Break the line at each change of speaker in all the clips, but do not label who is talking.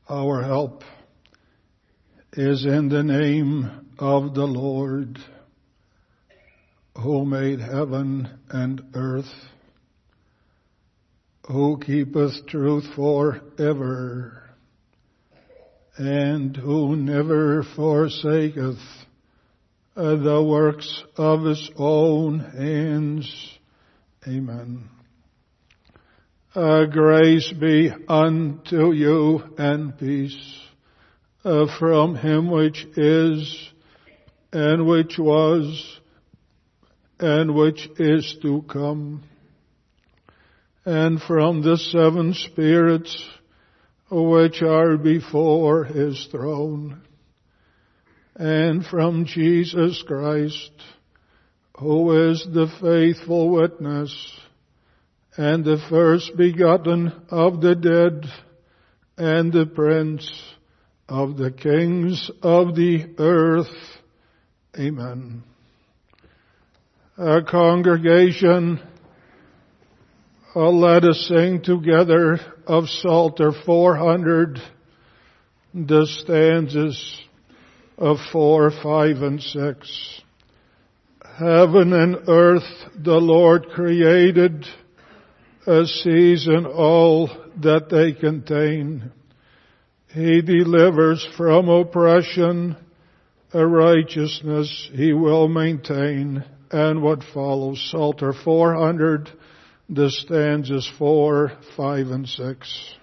Our help is in the name of the Lord, who made heaven and earth, who keepeth truth forever, and who never forsaketh the works of his own hands. Amen. Grace be unto you and peace from him which is, and which was, and which is to come, and from the seven spirits which are before his throne, and from Jesus Christ, who is the faithful witness, and the first begotten of the dead, and the prince of the kings of the earth. Amen. Our congregation, let us sing together of Psalter 400, the stanzas of 4, 5, and 6. Heaven and earth the Lord created, seas and all that they contain. He delivers from oppression, a righteousness he will maintain. And what follows, Psalter 400, the stanzas 4, 5, and 6.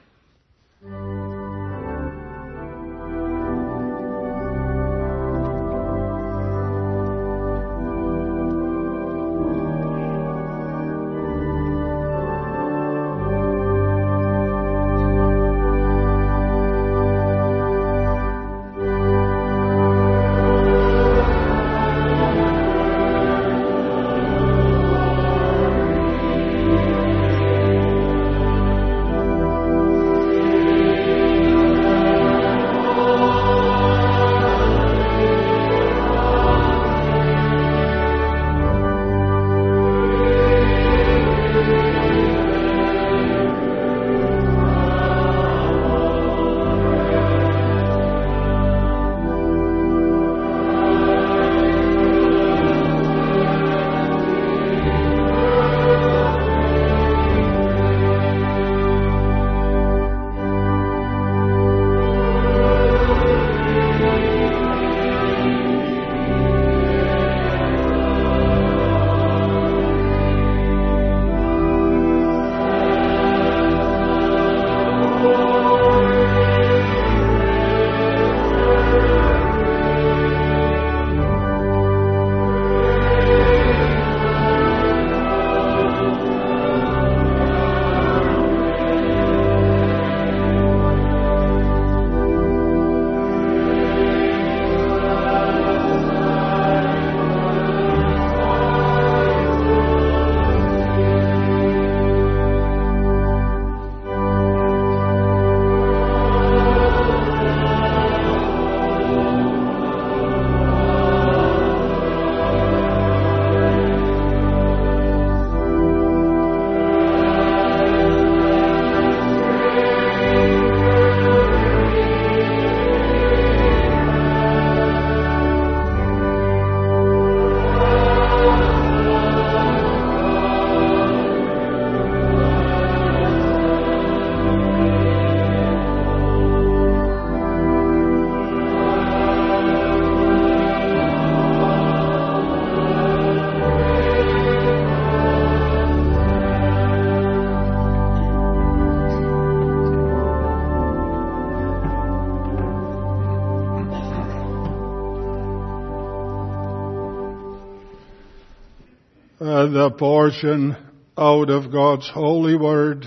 The portion out of God's holy word,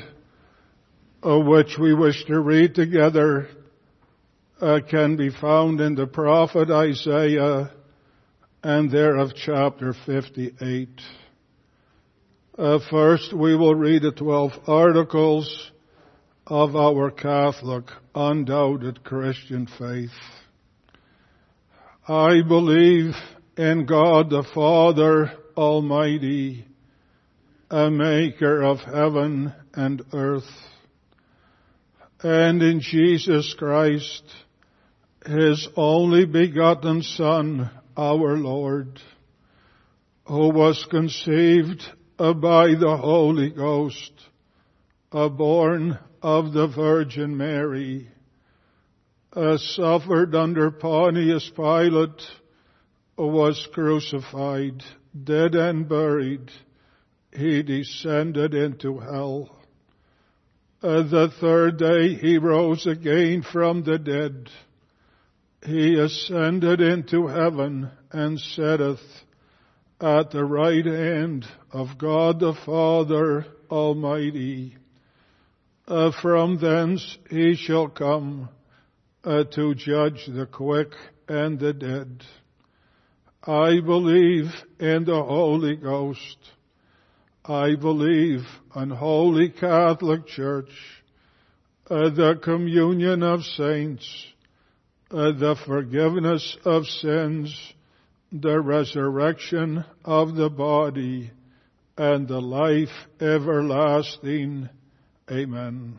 which we wish to read together, can be found in the prophet Isaiah and thereof chapter 58. First, we will read the 12 articles of our Catholic, undoubted Christian faith. I believe in God the Father Almighty, a maker of heaven and earth, and in Jesus Christ, His only begotten Son, our Lord, who was conceived by the Holy Ghost, born of the Virgin Mary, suffered under Pontius Pilate, was crucified, dead and buried. He descended into hell. The third day He rose again from the dead. He ascended into heaven and sitteth at the right hand of God the Father Almighty. From thence He shall come to judge the quick and the dead. I believe in the Holy Ghost. I believe in Holy Catholic Church, the communion of saints, the forgiveness of sins, the resurrection of the body, and the life everlasting. Amen.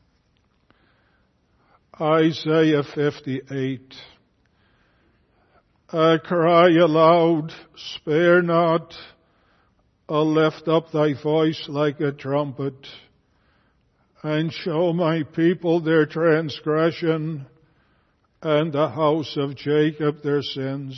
Isaiah 58. Cry aloud, spare not, lift up thy voice like a trumpet, and show my people their transgression, and the house of Jacob their sins.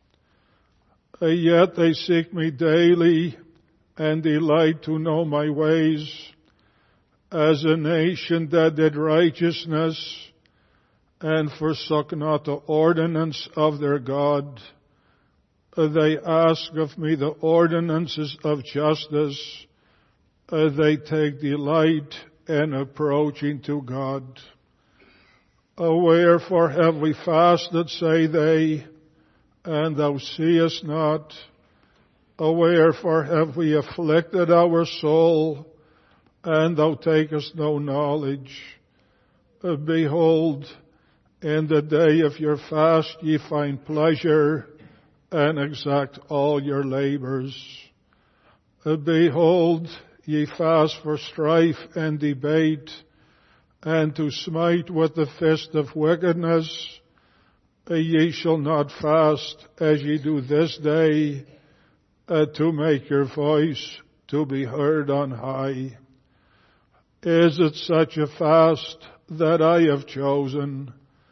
Yet they seek me daily, and delight to know my ways, as a nation that did righteousness, and forsook not the ordinance of their God. They ask of me the ordinances of justice. They take delight in approaching to God. Wherefore have we fasted, say they, and thou seest not? Wherefore have we afflicted our soul, and thou takest no knowledge? Behold, in the day of your fast ye find pleasure, and exact all your labors. Behold, ye fast for strife and debate, and to smite with the fist of wickedness. Ye shall not fast as ye do this day, to make your voice to be heard on high. Is it such a fast that I have chosen,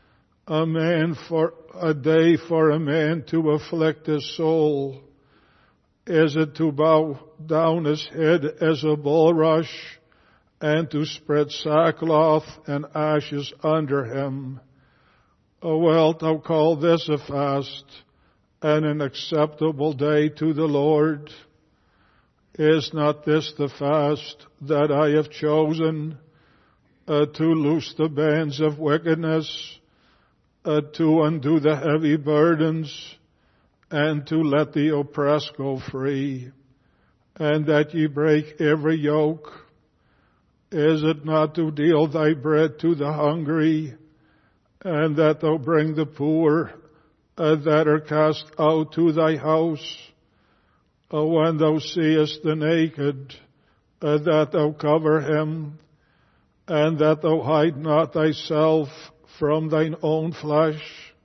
a day for a man to afflict his soul? Is it to bow down his head as a bulrush, and to spread sackcloth and ashes under him? Wilt thou call this a fast, and an acceptable day to the Lord? Is not this the fast that I have chosen, to loose the bands of wickedness, to undo the heavy burdens, and to let the oppressed go free, and that ye break every yoke? Is it not to deal thy bread to the hungry, and that thou bring the poor that are cast out to thy house? When thou seest the naked, that thou cover him, and that thou hide not thyself from thine own flesh?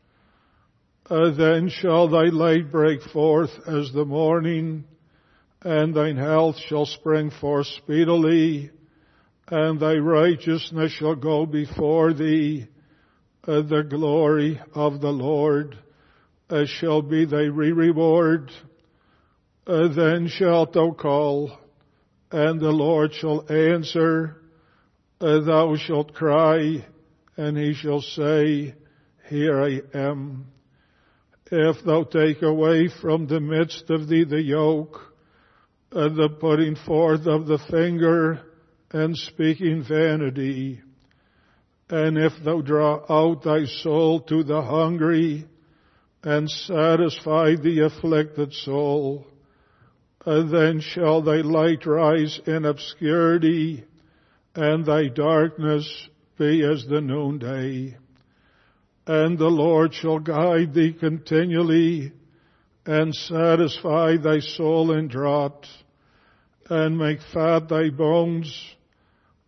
Then shall thy light break forth as the morning, and thine health shall spring forth speedily, and thy righteousness shall go before thee. The glory of the Lord shall be thy reward. Then shalt thou call, and the Lord shall answer. Thou shalt cry, and He shall say, Here I am. If thou take away from the midst of thee the yoke, the putting forth of the finger, and speaking vanity, and if thou draw out thy soul to the hungry, and satisfy the afflicted soul, then shall thy light rise in obscurity, and thy darkness be as the noonday. And the Lord shall guide thee continually, and satisfy thy soul in drought, and make fat thy bones,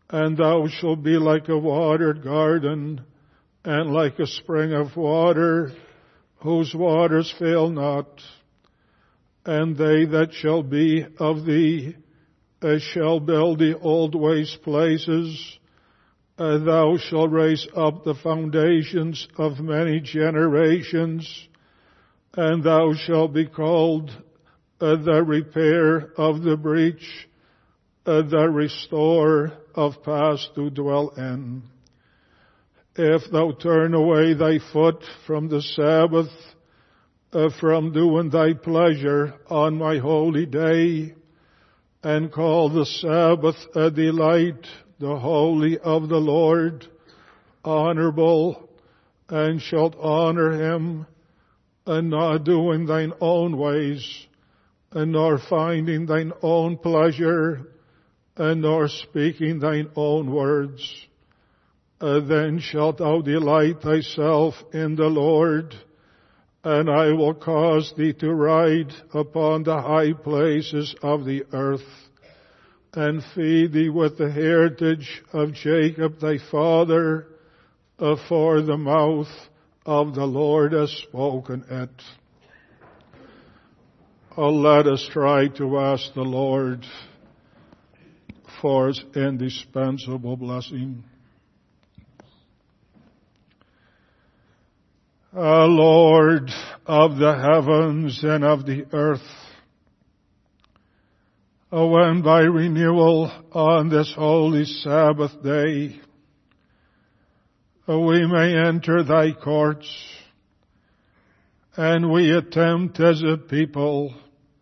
And thou shalt be like a watered garden, and like a spring of water, whose waters fail not. And they that shall be of thee shall build the old waste places. Thou shalt raise up the foundations of many generations, and thou shalt be called the repairer of the breach, the restorer of paths to dwell in. If thou turn away thy foot from the Sabbath, from doing thy pleasure on my holy day, and call the Sabbath a delight, the holy of the Lord, honorable, and shalt honor him, and not doing thine own ways, and nor finding thine own pleasure, and nor speaking thine own words. Then shalt thou delight thyself in the Lord, and I will cause thee to ride upon the high places of the earth, and feed thee with the heritage of Jacob thy father, for the mouth of the Lord has spoken it. Let us try to ask the Lord for his indispensable blessing. Lord of the heavens and of the earth, when by renewal on this holy Sabbath day we may enter thy courts, and we attempt as a people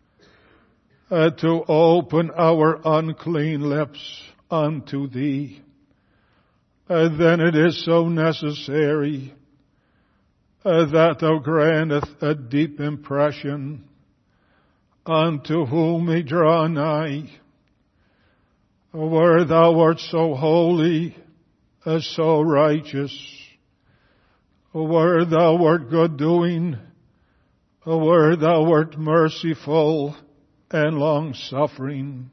to open our unclean lips unto thee, then it is so necessary that thou granteth a deep impression unto whom we draw nigh, where thou art so holy, so righteous, where thou art good-doing, where thou art merciful and long-suffering,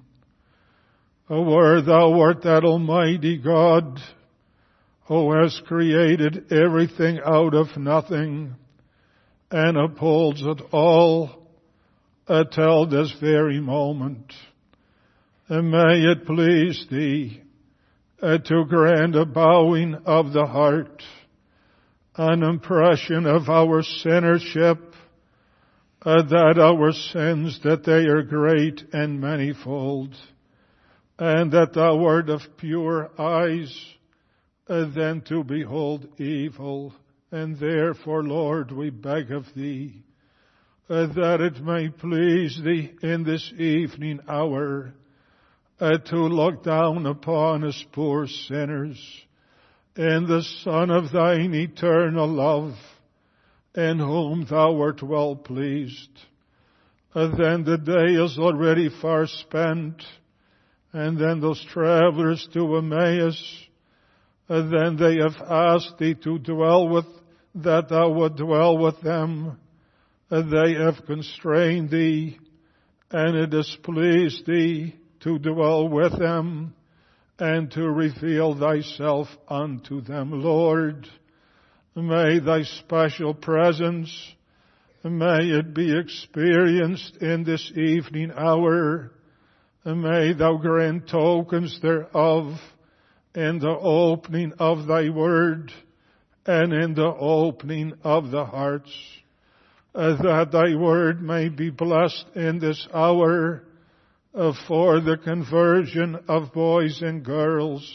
where thou art that Almighty God who has created everything out of nothing and upholds it all till this very moment. And may it please thee to grant a bowing of the heart, an impression of our sinnership, that our sins, that they are great and manifold, and that thou art of pure eyes, than to behold evil. And therefore, Lord, we beg of thee that it may please thee in this evening hour to look down upon us poor sinners in the Son of thine eternal love, in whom thou art well pleased. Then the day is already far spent, and then those travelers to Emmaus, then they have asked thee to dwell with, that thou would dwell with them. They have constrained thee, and it has pleased thee to dwell with them, and to reveal thyself unto them. Lord, may thy special presence, may it be experienced in this evening hour. May thou grant tokens thereof in the opening of thy word and in the opening of the hearts, that thy word may be blessed in this hour for the conversion of boys and girls,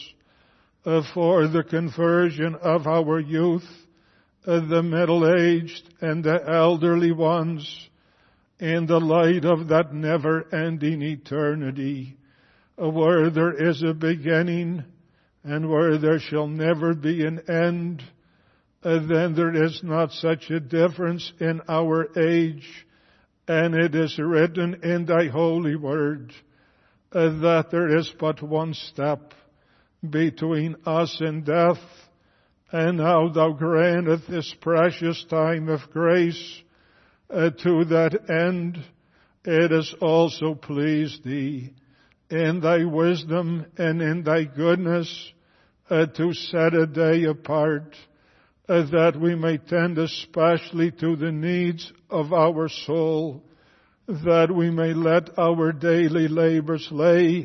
for the conversion of our youth, the middle-aged and the elderly ones, in the light of that never-ending eternity, where there is a beginning and where there shall never be an end. Then there is not such a difference in our age, and it is written in thy holy word that there is but one step between us and death. And now thou granteth this precious time of grace to that end. It has also pleased thee in thy wisdom and in thy goodness to set a day apart, that we may tend especially to the needs of our soul, that we may let our daily labors lay,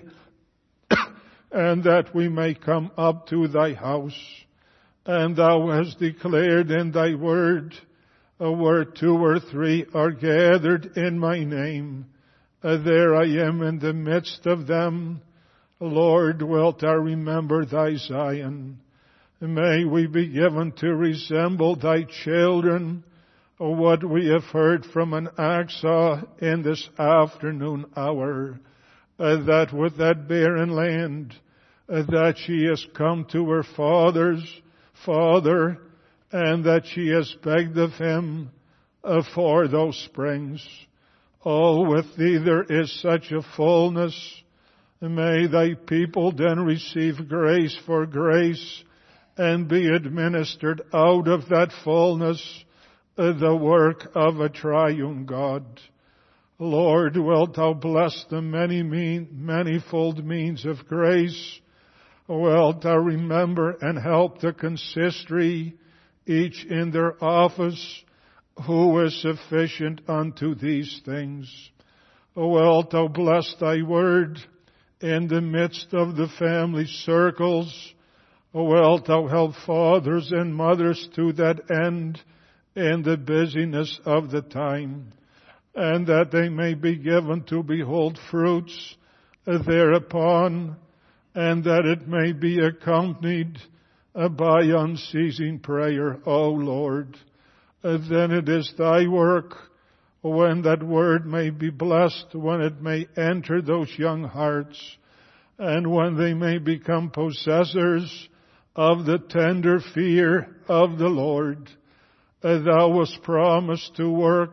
and that we may come up to thy house. And thou hast declared in thy word, where 2 or 3 are gathered in my name, there I am in the midst of them. Lord, wilt thou remember thy Zion? May we be given to resemble thy children, what we have heard from an Aksa in this afternoon hour, that with that barren land, that she has come to her father's father, and that she has begged of him for those springs. Oh, with thee there is such a fullness. May thy people then receive grace for grace, and be administered out of that fullness the work of a triune God. Lord, wilt thou bless the manifold means of grace? Wilt thou remember and help the consistory, each in their office, who is sufficient unto these things? Wilt thou bless thy word in the midst of the family circles? Wilt thou help fathers and mothers to that end in the busyness of the time, and that they may be given to behold fruits thereupon, and that it may be accompanied by unceasing prayer, O Lord. Then it is thy work when that word may be blessed, when it may enter those young hearts, and when they may become possessors of the tender fear of the Lord. Thou wast promised to work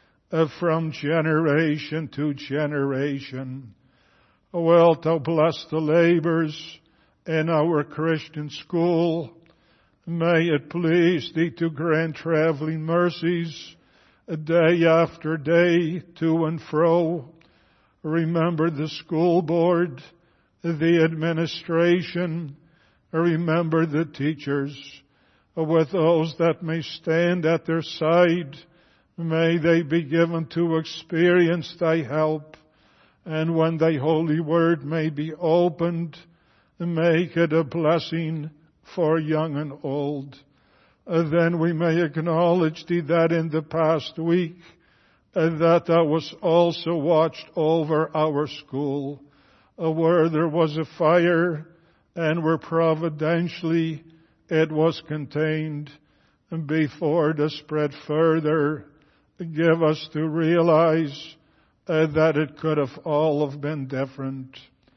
from generation to generation. Wilt thou bless the labors in our Christian school? May it please thee to grant traveling mercies day after day to and fro. Remember the school board, the administration. Remember the teachers. With those that may stand at their side, may they be given to experience thy help. And when thy holy word may be opened, make it a blessing for young and old. Then we may acknowledge thee that in the past week, that thou wast also watched over our school, where there was a fire, and where providentially it was contained. Before it is spread further, give us to realize that it could have all have been different.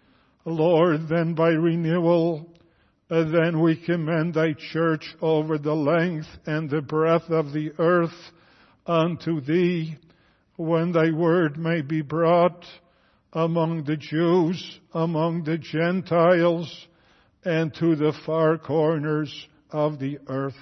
Lord, then by renewal, then we commend thy church over the length and the breadth of the earth unto thee, when thy word may be brought among the Jews, among the Gentiles, and to the far corners of the earth.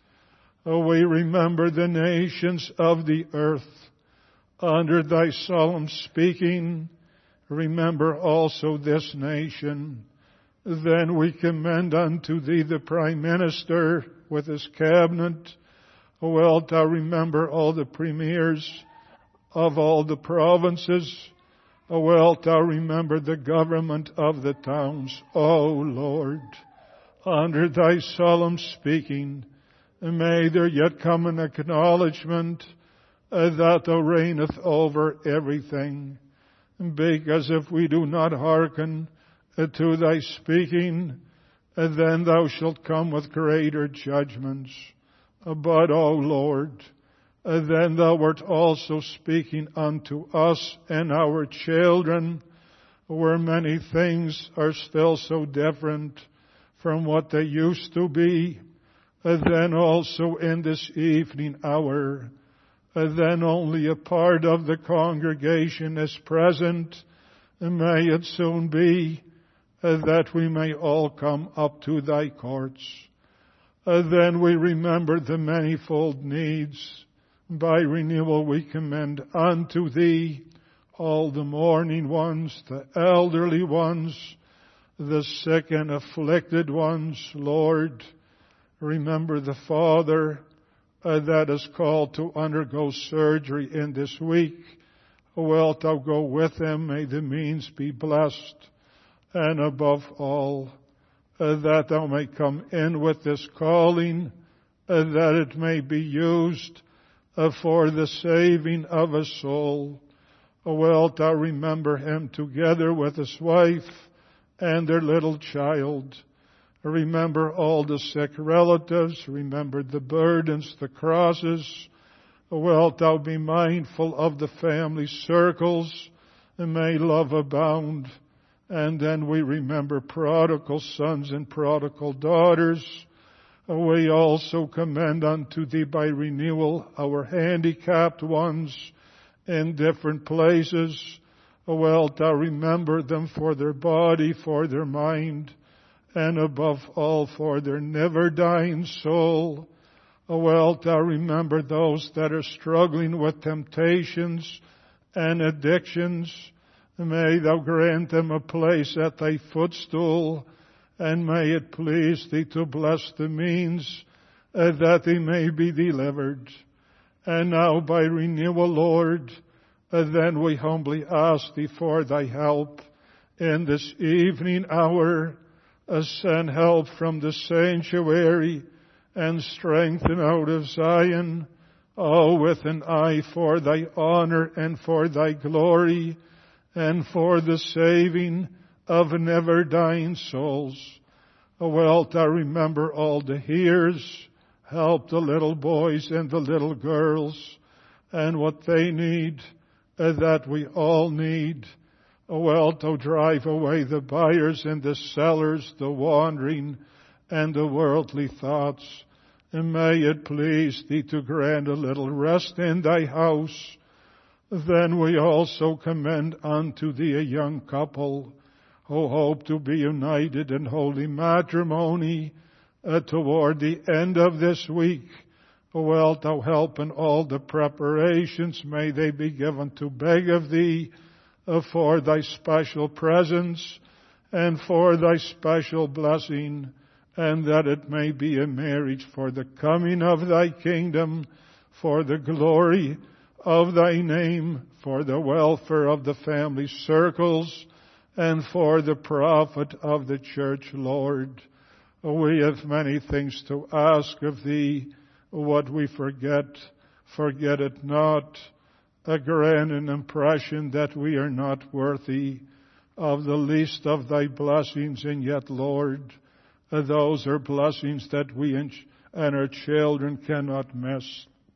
We remember the nations of the earth. Under thy solemn speaking, remember also this nation. Then we commend unto thee the Prime Minister with his cabinet. Wilt thou remember all the premiers of all the provinces? Wilt thou remember the government of the towns, O Lord? Under thy solemn speaking, may there yet come an acknowledgement that thou reigneth over everything. Because if we do not hearken to thy speaking, then thou shalt come with greater judgments. But, O Lord, then thou wert also speaking unto us and our children, where many things are still so different from what they used to be. Then also in this evening hour, then only a part of the congregation is present. May it soon be that we may all come up to thy courts. Then we remember the manifold needs. By renewal we commend unto thee all the mourning ones, the elderly ones, the sick and afflicted ones. Lord, remember the father that is called to undergo surgery in this week. Wilt thou go with him? May the means be blessed. And above all, that thou may come in with this calling, that it may be used for the saving of a soul. Wilt thou remember him together with his wife and their little child. Remember all the sick relatives. Remember the burdens, the crosses. Wilt thou be mindful of the family circles, and may love abound. And then we remember prodigal sons and prodigal daughters. We also commend unto thee by renewal our handicapped ones in different places. Wilt thou remember them for their body, for their mind, and above all for their never-dying soul. Wilt thou remember those that are struggling with temptations and addictions. May thou grant them a place at thy footstool, and may it please thee to bless the means that they may be delivered. And now by renewal, Lord, then we humbly ask thee for thy help in this evening hour. Send help from the sanctuary and strengthen out of Zion, with an eye for thy honor and for thy glory and for the saving of never-dying souls. Wilt thou remember all the hearers, help the little boys and the little girls, and what they need, that we all need. Wilt thou drive away the buyers and the sellers, the wandering and the worldly thoughts, and may it please thee to grant a little rest in thy house. Then we also commend unto thee a young couple who hope to be united in holy matrimony toward the end of this week. Wilt thou help in all the preparations? May they be given to beg of thee for thy special presence and for thy special blessing, and that it may be a marriage for the coming of thy kingdom, for the glory of thy name, for the welfare of the family circles, and for the profit of the church, Lord. We have many things to ask of thee. What we forget, forget it not. Grant an impression that we are not worthy of the least of thy blessings, and yet, Lord, those are blessings that we and our children cannot miss.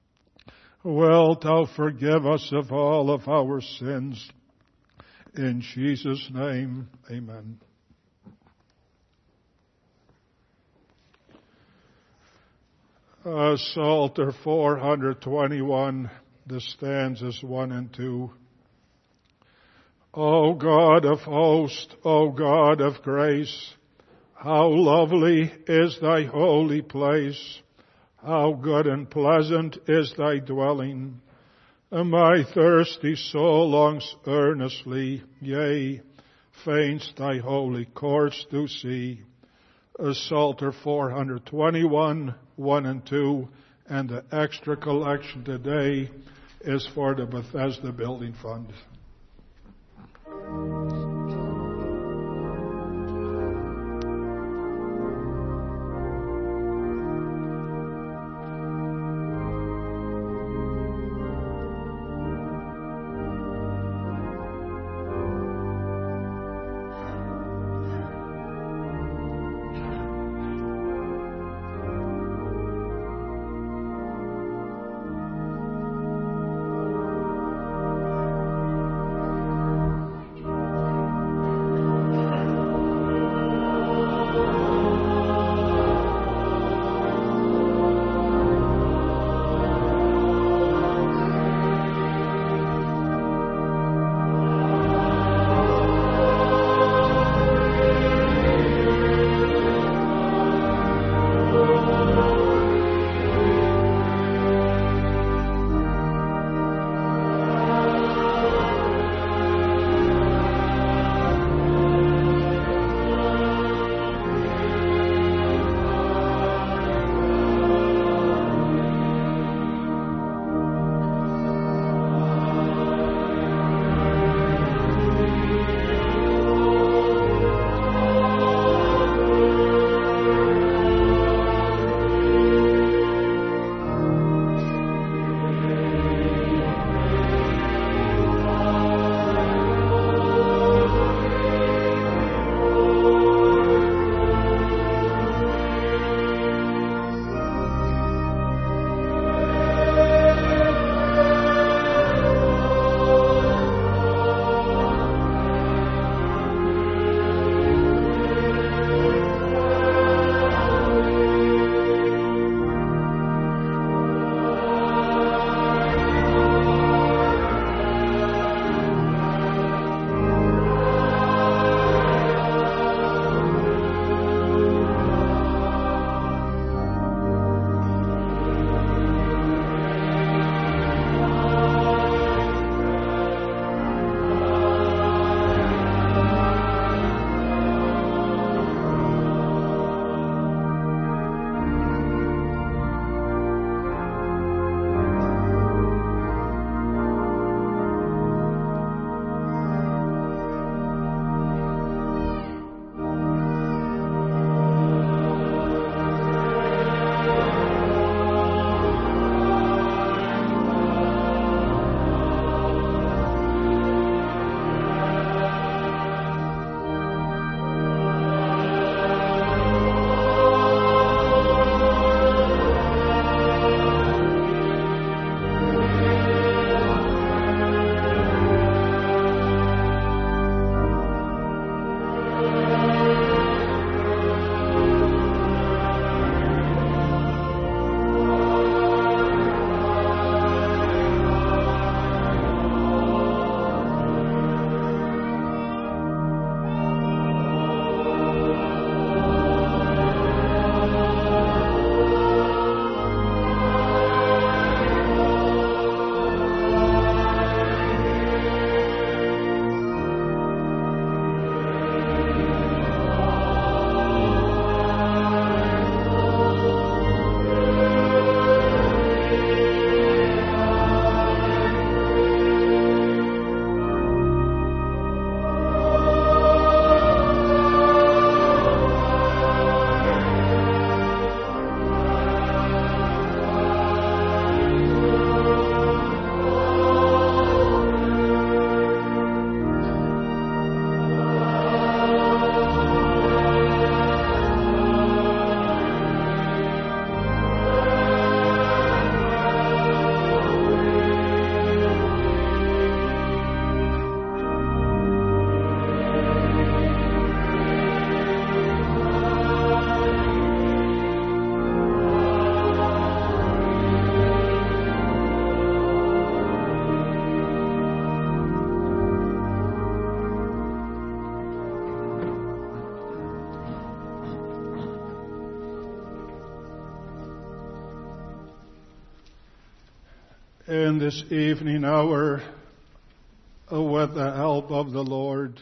Wilt thou forgive us of all of our sins? In Jesus' name, amen. Psalter 421, the stanzas 1 and 2. O God of hosts, O God of grace, how lovely is thy holy place! How good and pleasant is thy dwelling! My thirsty soul longs earnestly, yea, faints thy holy courts to see. Psalter 421, 1 and 2, and the extra collection today is for the Bethesda Building Fund. in this evening hour, with the help of the Lord.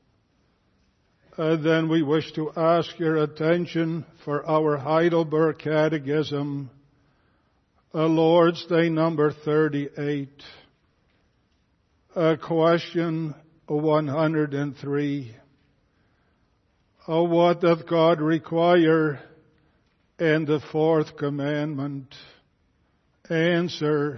Then we wish to ask your attention for our Heidelberg Catechism, Lord's Day number 38, question 103. What doth God require in the fourth commandment? Answer.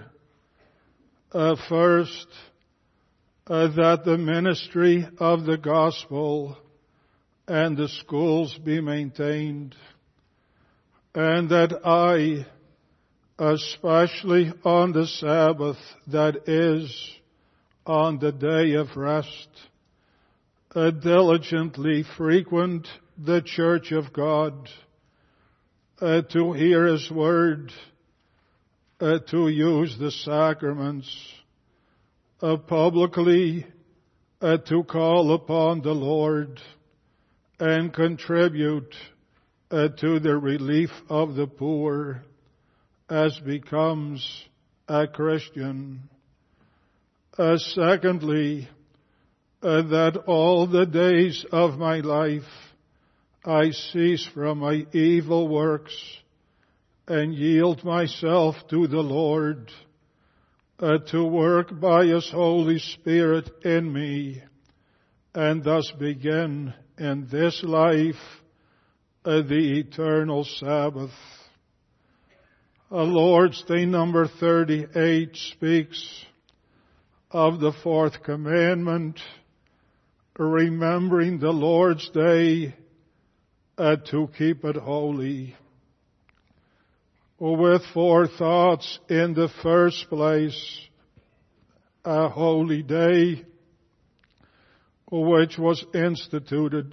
First, that the ministry of the gospel and the schools be maintained, and that I, especially on the Sabbath, that is, on the day of rest, diligently frequent the church of God, to hear His word, to use the sacraments, publicly to call upon the Lord and contribute to the relief of the poor as becomes a Christian. Secondly, that all the days of my life I cease from my evil works and yield myself to the Lord, to work by His Holy Spirit in me, and thus begin in this life the eternal Sabbath. Lord's Day number 38 speaks of the fourth commandment, remembering the Lord's Day to keep it holy. With four thoughts. In the first place, a holy day which was instituted.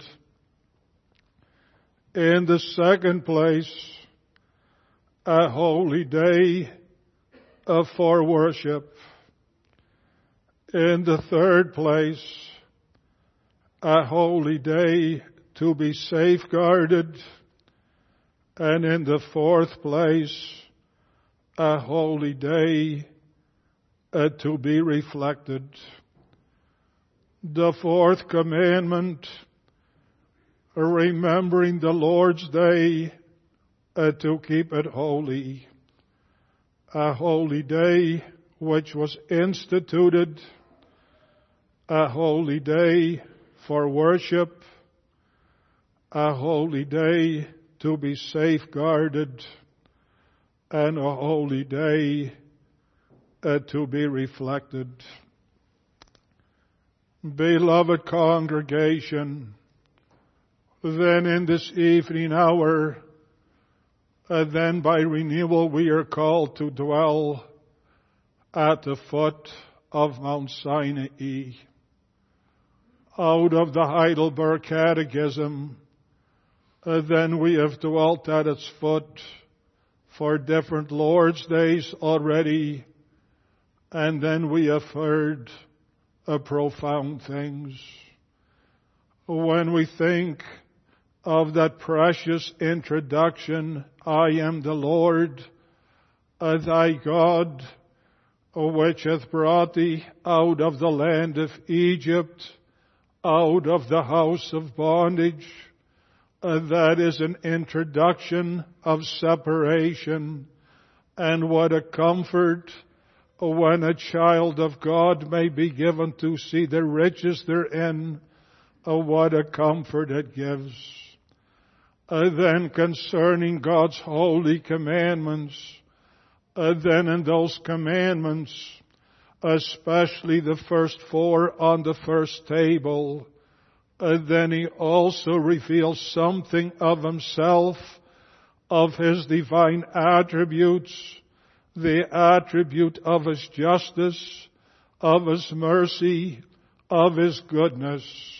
In the second place, a holy day for worship. In the third place, a holy day to be safeguarded. And in the fourth place, a holy day to be reflected. The fourth commandment, remembering the Lord's Day to keep it holy. A holy day which was instituted, a holy day for worship, a holy day to be safeguarded, and a holy day to be reflected. Beloved congregation, then in this evening hour, then by renewal we are called to dwell at the foot of Mount Sinai. Out of the Heidelberg Catechism, then we have dwelt at its foot for different Lord's Days already, and then we have heard profound things. When we think of that precious introduction, I am the Lord, thy God, which hath brought thee out of the land of Egypt, out of the house of bondage, that is an introduction of separation. And what a comfort when a child of God may be given to see the riches therein. What a comfort it gives. Then concerning God's holy commandments, then in those commandments, especially the first four on the first table, then He also reveals something of Himself, of His divine attributes, the attribute of His justice, of His mercy, of His goodness.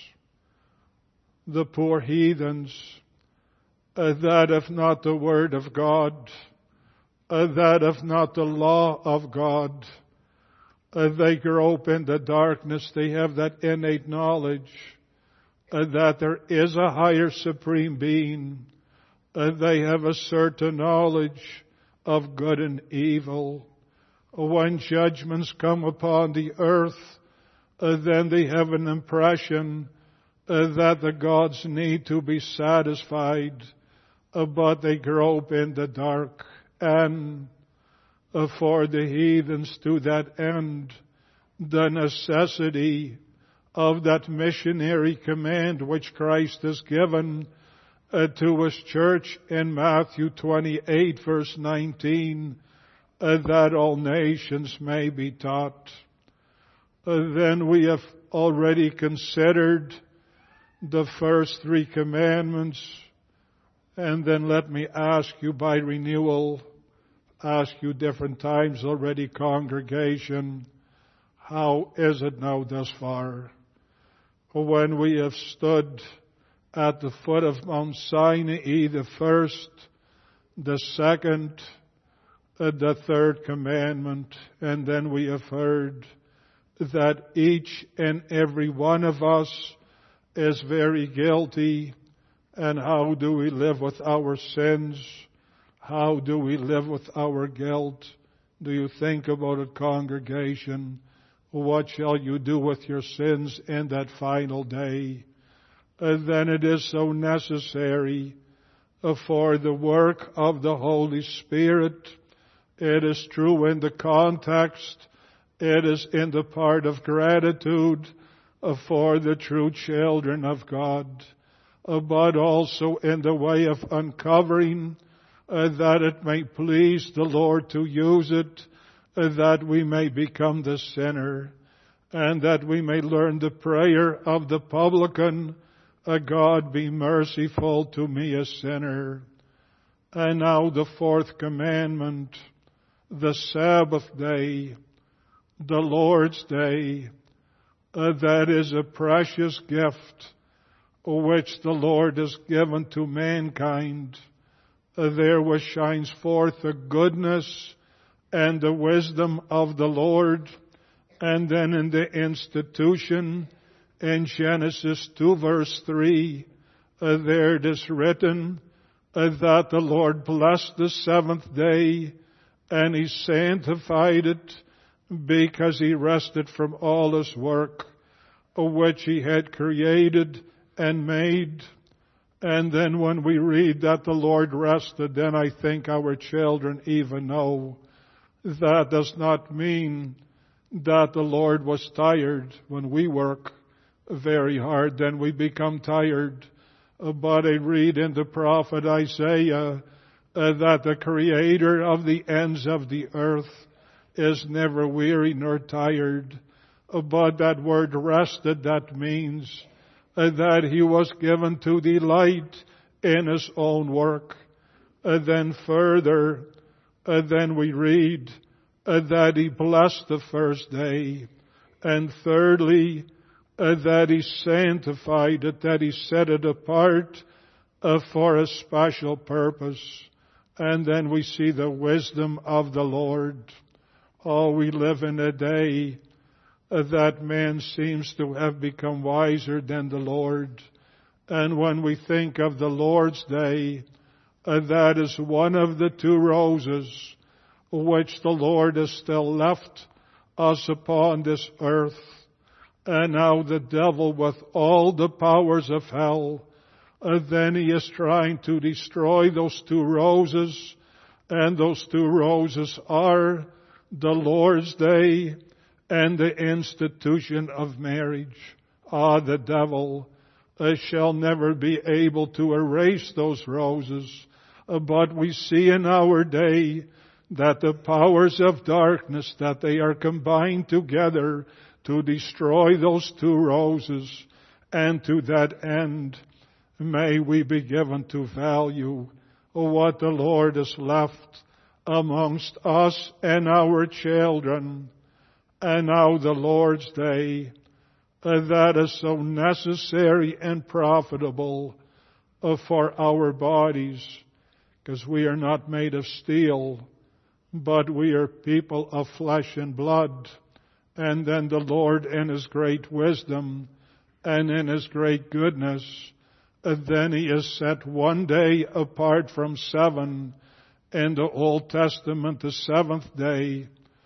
The poor heathens, that have not the Word of God, that have not the law of God, they grope in the darkness, they have that innate knowledge that there is a higher supreme being. They have a certain knowledge of good and evil. When judgments come upon the earth, then they have an impression that the gods need to be satisfied, but they grope in the dark. And for the heathens to that end, the necessity of that missionary command which Christ has given to His church in Matthew 28 verse 19, that all nations may be taught. Then we have already considered the first three commandments, and then let me ask you by renewal, ask you different times already, congregation, how is it now thus far? When we have stood at the foot of Mount Sinai, the first, the second, the third commandment, and then we have heard that each and every one of us is very guilty. And how do we live with our sins? How do we live with our guilt? Do you think about it, congregation? What shall you do with your sins in that final day? And then it is so necessary for the work of the Holy Spirit. It is true in the context. It is in the part of gratitude for the true children of God, but also in the way of uncovering that it may please the Lord to use it, that we may become the sinner, and that we may learn the prayer of the publican, God be merciful to me a sinner. And now the fourth commandment, the Sabbath day, the Lord's day, that is a precious gift which the Lord has given to mankind. There which shines forth the goodness and the wisdom of the Lord. And then in the institution, in Genesis 2 verse 3, there it is written that the Lord blessed the seventh day and He sanctified it, because He rested from all His work which He had created and made. And then when we read that the Lord rested, then I think our children even know that does not mean that the Lord was tired. When we work very hard, then we become tired. But I read in the prophet Isaiah that the Creator of the ends of the earth is never weary nor tired. But that word rested, that means that He was given to delight in His own work. Then further, then we read that He blessed the first day. And thirdly, that He sanctified it, that He set it apart for a special purpose. And then we see the wisdom of the Lord. Oh, we live in a day that man seems to have become wiser than the Lord. And when we think of the Lord's day, that is one of the two roses which the Lord has still left us upon this earth. And now the devil, with all the powers of hell, then he is trying to destroy those two roses. And those two roses are the Lord's day and the institution of marriage. The devil shall never be able to erase those roses. But we see in our day that the powers of darkness, that they are combined together to destroy those two roses. And to that end, may we be given to value what the Lord has left amongst us and our children. And now the Lord's day, that is so necessary and profitable for our bodies, because we are not made of steel, but we are people of flesh and blood. And then the Lord, in His great wisdom and in His great goodness, then He has set one day apart from seven. In the Old Testament, the seventh day,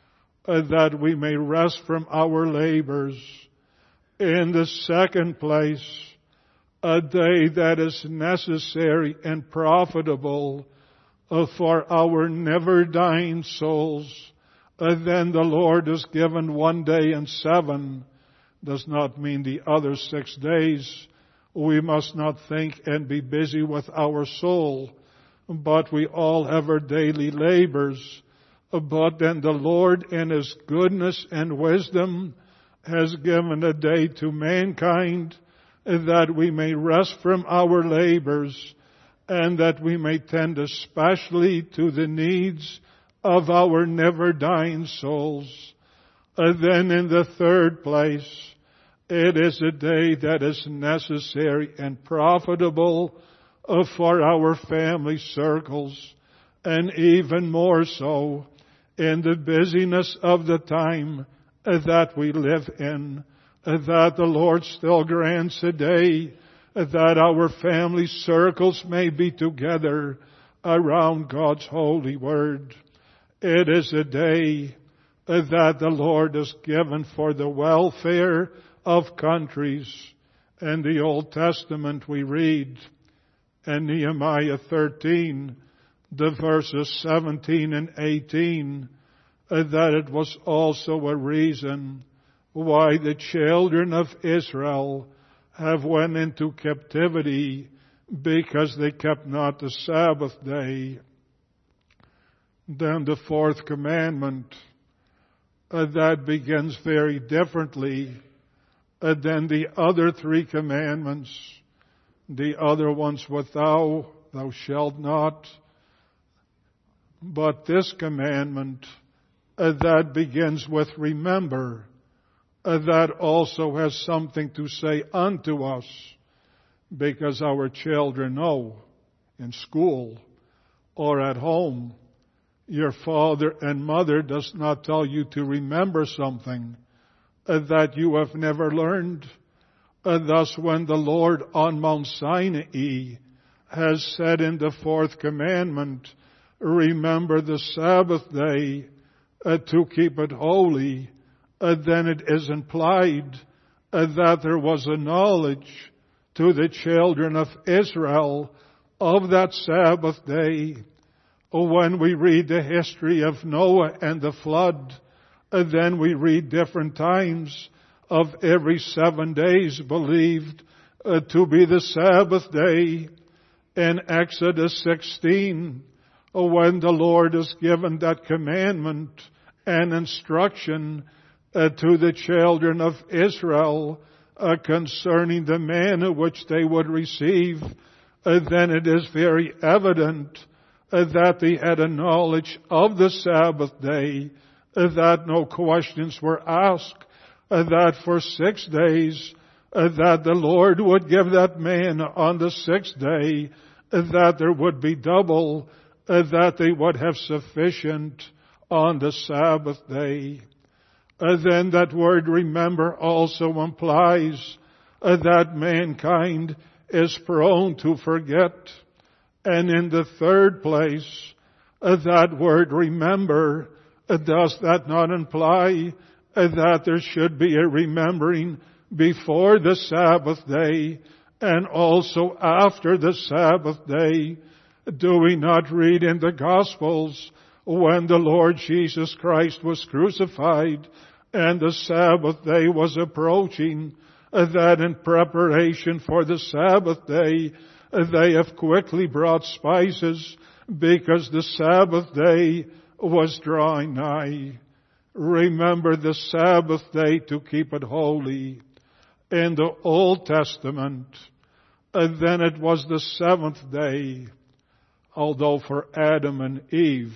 that we may rest from our labors. In the second place, a day that is necessary and profitable for our never-dying souls. Then the Lord has given 1 day and 7. Does not mean the other 6 days. We must not think and be busy with our soul, but we all have our daily labors. But then the Lord in His goodness and wisdom has given a day to mankind that we may rest from our labors and that we may tend especially to the needs of our never-dying souls. Then in the third place, it is a day that is necessary and profitable for our family circles, and even more so in the busyness of the time that we live in, that the Lord still grants a day that our family circles may be together around God's holy word. It is a day that the Lord has given for the welfare of countries. In the Old Testament we read in Nehemiah 13, the verses 17 and 18, that it was also a reason why the children of Israel have went into captivity, because they kept not the Sabbath day. Then the fourth commandment, that begins very differently than the other 3 commandments. The other ones with thou shalt not. But this commandment, that begins with remember, that also has something to say unto us, because our children know in school or at home, your father and mother does not tell you to remember something that you have never learned. Thus, when the Lord on Mount Sinai has said in the fourth commandment, remember the Sabbath day to keep it holy, then it is implied that there was a knowledge to the children of Israel of that Sabbath day. When we read the history of Noah and the flood, then we read different times of every 7 days believed to be the Sabbath day. In Exodus 16, when the Lord has given that commandment and instruction to the children of Israel concerning the manna which they would receive, then it is very evident that they had a knowledge of the Sabbath day, that no questions were asked, that for 6 days that the Lord would give that manna on the 6th day, that there would be double, that they would have sufficient on the Sabbath day. Then that word remember also implies that mankind is prone to forget. And in the third place, that word remember, does that not imply that there should be a remembering before the Sabbath day and also after the Sabbath day? Do we not read in the Gospels when the Lord Jesus Christ was crucified and the Sabbath day was approaching, that in preparation for the Sabbath day, they have quickly brought spices because the Sabbath day was drawing nigh. Remember the Sabbath day to keep it holy. In the Old Testament, then it was the 7th day, although for Adam and Eve,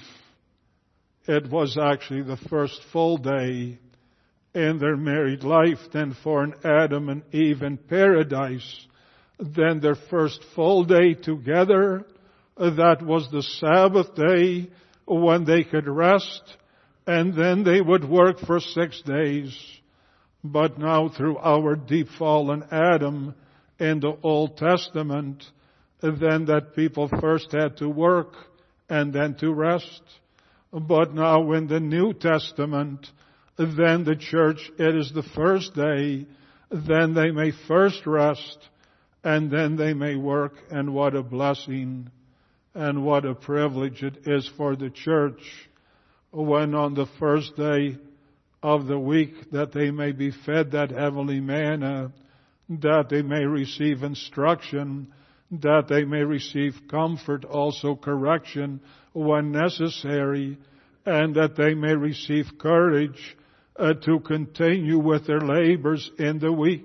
it was actually the first full day in their married life. Then for an Adam and Eve in paradise, then their first full day together, that was the Sabbath day when they could rest, and then they would work for 6 days. But now through our deep fallen Adam in the Old Testament, then that people first had to work and then to rest. But now in the New Testament, then the church, it is the first day, then they may first rest, and then they may work. And what a blessing and what a privilege it is for the church when on the first day of the week that they may be fed that heavenly manna, that they may receive instruction, that they may receive comfort, also correction when necessary, and that they may receive courage to continue with their labors in the week.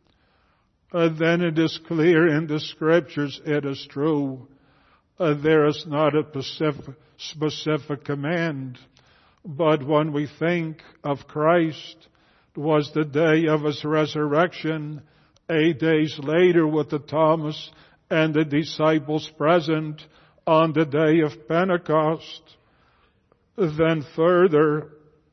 Then it is clear in the Scriptures, it is true, there is not a specific command. But when we think of Christ, it was the day of His resurrection, 8 days later with the Thomas and the disciples present on the day of Pentecost. Then further,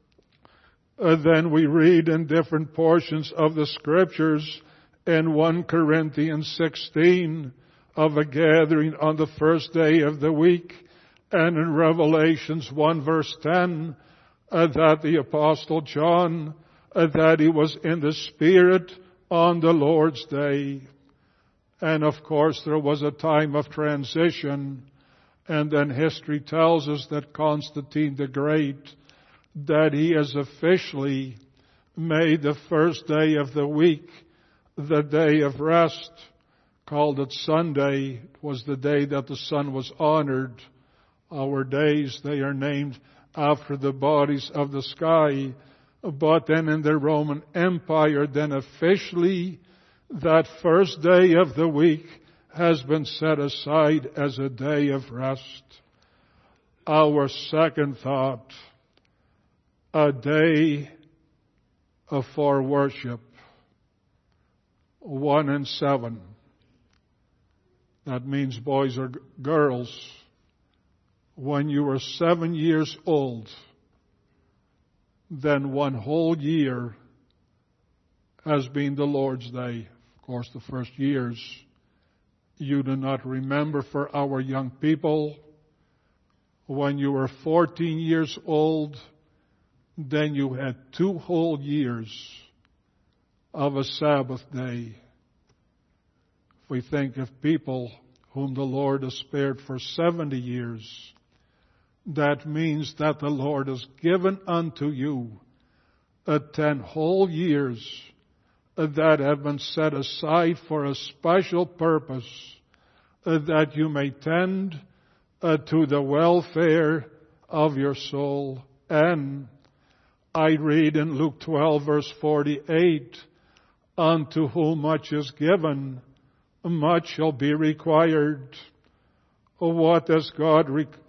then we read in different portions of the Scriptures in 1 Corinthians 16 of a gathering on the first day of the week, and in Revelations 1 verse 10 that the Apostle John, that he was in the Spirit on the Lord's day. And of course there was a time of transition, and then history tells us that Constantine the Great, that he has officially made the first day of the week the day of rest, called it Sunday. It was the day that the sun was honored. Our days, they are named after the bodies of the sky. But then in the Roman Empire, then officially that first day of the week has been set aside as a day of rest. Our second thought, a day for worship. 1 and 7. That means boys or girls. When you are 7 years old, then one whole year has been the Lord's Day. Of course, the first years you do not remember. For our young people, when you were 14 years old, then you had 2 whole years of a Sabbath day. If we think of people whom the Lord has spared for 70 years, that means that the Lord has given unto you 10 whole years that have been set aside for a special purpose, that you may tend to the welfare of your soul. And I read in Luke 12 verse 48, unto whom much is given, much shall be required. What doth God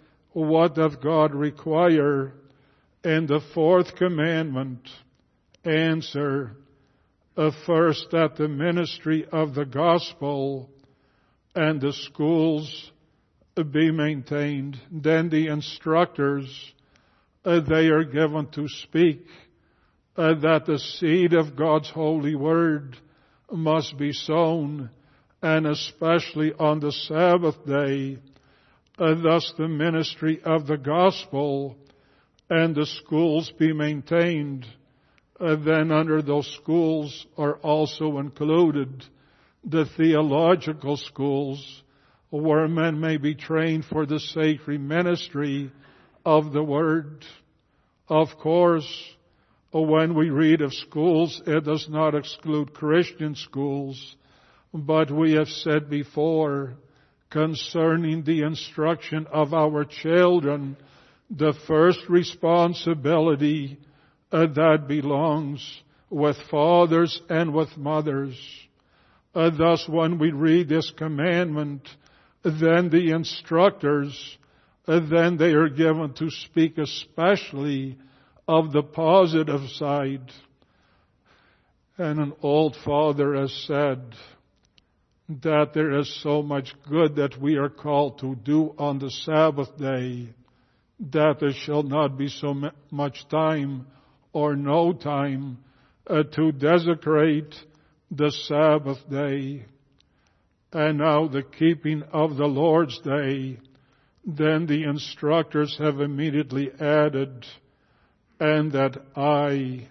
require in the 4th commandment? Answer, first that the ministry of the gospel and the schools be maintained. Then the instructors, they are given to speak that the seed of God's holy word must be sown, and especially on the Sabbath day. Thus the ministry of the gospel and the schools be maintained. Then under those schools are also included the theological schools, where men may be trained for the sacred ministry of the word. Of course, when we read of schools, it does not exclude Christian schools, but we have said before, concerning the instruction of our children, the first responsibility that belongs with fathers and with mothers. Thus, when we read this commandment, then the instructors, then they are given to speak especially of the positive side. And an old father has said that there is so much good that we are called to do on the Sabbath day, that there shall not be so much time or no time to desecrate the Sabbath day. And now the keeping of the Lord's day, then the instructors have immediately added, and that I,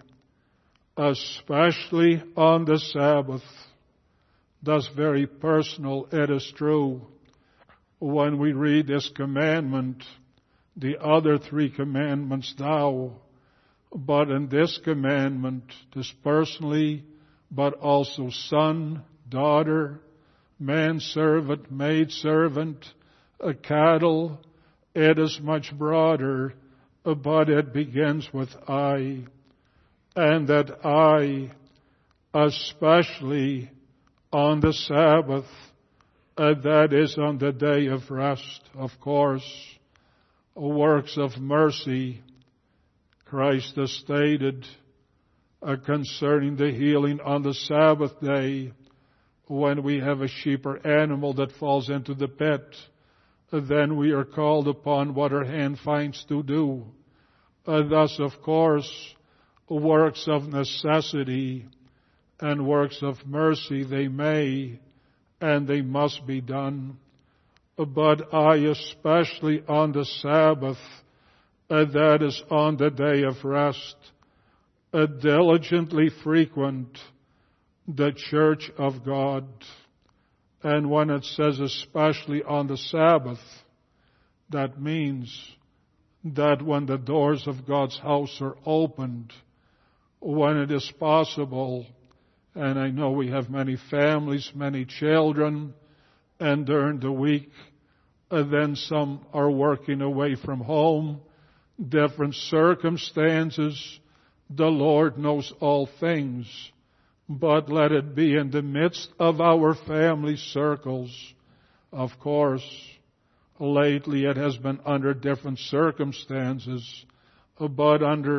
especially on the Sabbath, that's very personal, it is true. When we read this commandment, the other three commandments thou, but in this commandment, this personally, but also son, daughter, manservant, maidservant, a cattle, it is much broader, but it begins with I, and that I, especially on the Sabbath, that is on the day of rest, of course, works of mercy, Christ has stated concerning the healing on the Sabbath day, when we have a sheep or animal that falls into the pit, then we are called upon what our hand finds to do. Thus, of course, works of necessity and works of mercy, they may and they must be done. But I, especially on the Sabbath, that is on the day of rest, diligently frequent the church of God. And when it says especially on the Sabbath, that means that when the doors of God's house are opened, when it is possible, and I know we have many families, many children, and during the week, then some are working away from home, different circumstances. The Lord knows all things, but let it be in the midst of our family circles. Of course, lately it has been under different circumstances, but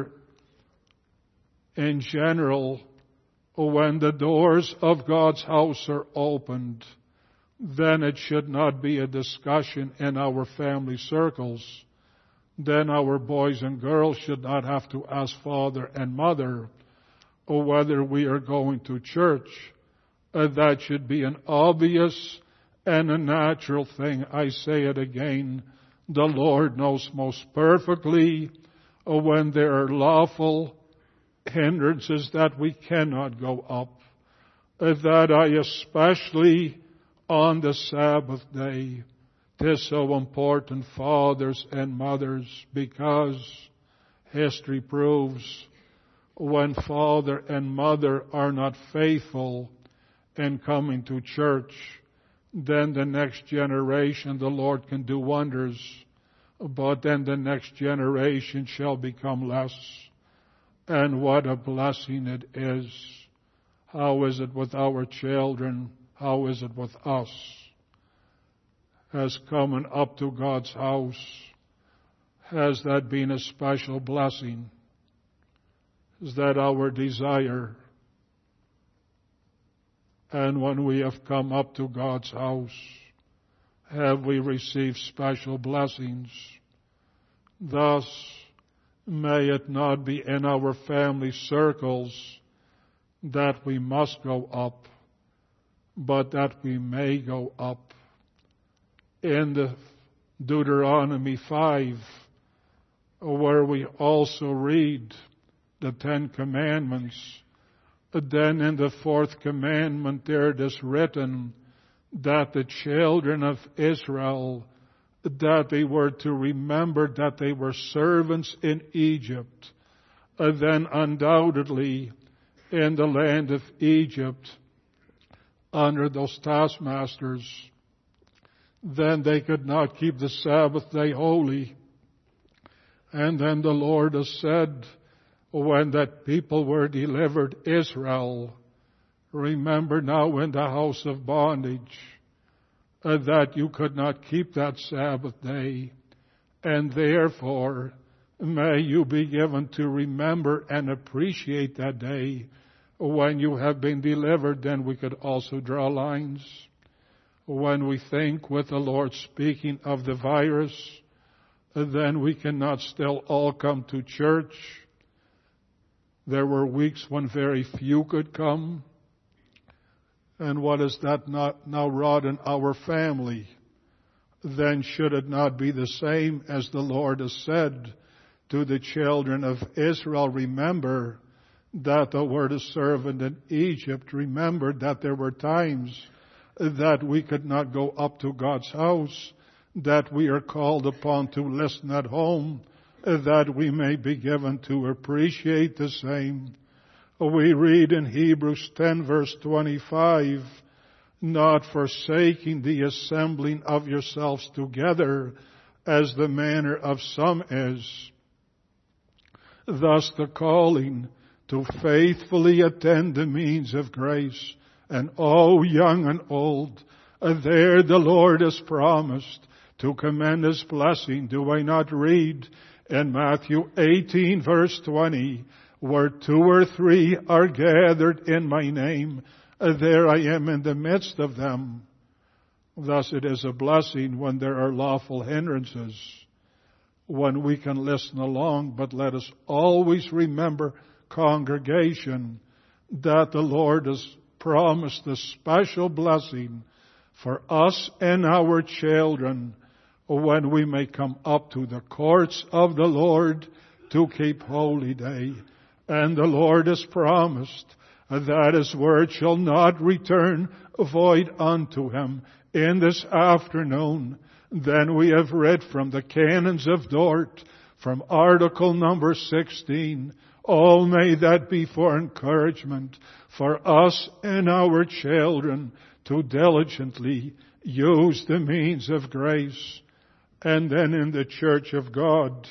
in general, when the doors of God's house are opened, then it should not be a discussion in our family circles. Then our boys and girls should not have to ask father and mother whether we are going to church. That should be an obvious and a natural thing. I say it again. The Lord knows most perfectly when there are lawful hindrances that we cannot go up. That I especially on the Sabbath day, it is so important, fathers and mothers, because history proves when father and mother are not faithful in coming to church, then the next generation, the Lord can do wonders, but then the next generation shall become less. And what a blessing it is. How is it with our children? How is it with us? As coming up to God's house, has that been a special blessing? Is that our desire? And when we have come up to God's house, have we received special blessings? Thus, may it not be in our family circles that we must go up, but that we may go up. In the Deuteronomy 5, where we also read the 10 Commandments, then in the 4th commandment there it is written that the children of Israel, that they were to remember that they were servants in Egypt. Then undoubtedly in the land of Egypt, under those taskmasters, then they could not keep the Sabbath day holy. And then the Lord has said, when that people were delivered, Israel, remember now in the house of bondage, that you could not keep that Sabbath day, and therefore may you be given to remember and appreciate that day. When you have been delivered, then we could also draw lines. When we think with the Lord speaking of the virus, then we cannot still all come to church. There were weeks when very few could come. And what is that not now wrought in our family? then should it not be the same as the Lord has said to the children of Israel? Remember that thou wert a servant in Egypt. Remember that there were times that we could not go up to God's house, that we are called upon to listen at home, that we may be given to appreciate the same. We read in Hebrews 10 verse 25, not forsaking the assembling of yourselves together, as the manner of some is. Thus the calling to faithfully attend the means of grace. And young and old, there the Lord has promised to commend His blessing. Do I not read in Matthew 18 verse 20, where 2 or 3 are gathered in my name, there I am in the midst of them. Thus it is a blessing when there are lawful hindrances, when we can listen along, but let us always remember, congregation, that the Lord has promised a special blessing for us and our children when we may come up to the courts of the Lord to keep holy day. And the Lord has promised that His word shall not return void unto Him. In this afternoon, then we have read from the Canons of Dort, from article number 16. Oh, may that be for encouragement for us and our children to diligently use the means of grace. And then in the Church of God,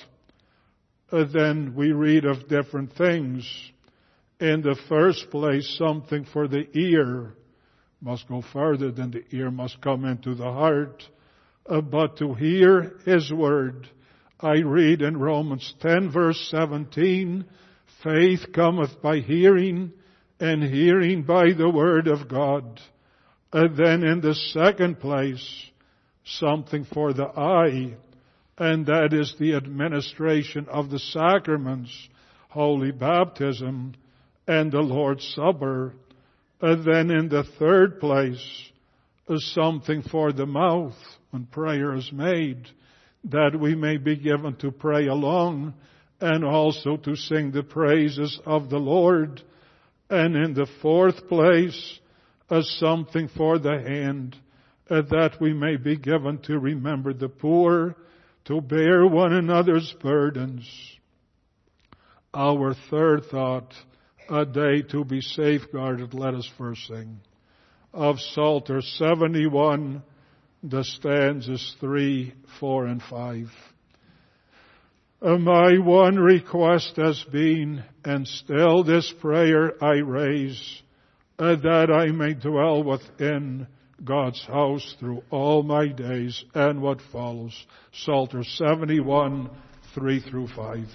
then we read of different things. In the first place, something for the ear. Must go further than the ear, must come into the heart. But to hear His word, I read in Romans 10 verse 17, faith cometh by hearing, and hearing by the word of God. And then in the second place, something for the eye, and that is the administration of the sacraments, holy baptism, and the Lord's Supper. And then in the third place, something for the mouth, when prayer is made, that we may be given to pray along, and also to sing the praises of the Lord. And in the fourth place, something for the hand, that we may be given to remember the poor, to bear one another's burdens. Our third thought, a day to be safeguarded. Let us first sing of Psalter 71, the stanzas 3, 4, and 5. My one request has been, and still this prayer I raise, that I may dwell within God's house through all my days. And what follows, Psalter 71, 3 through 5.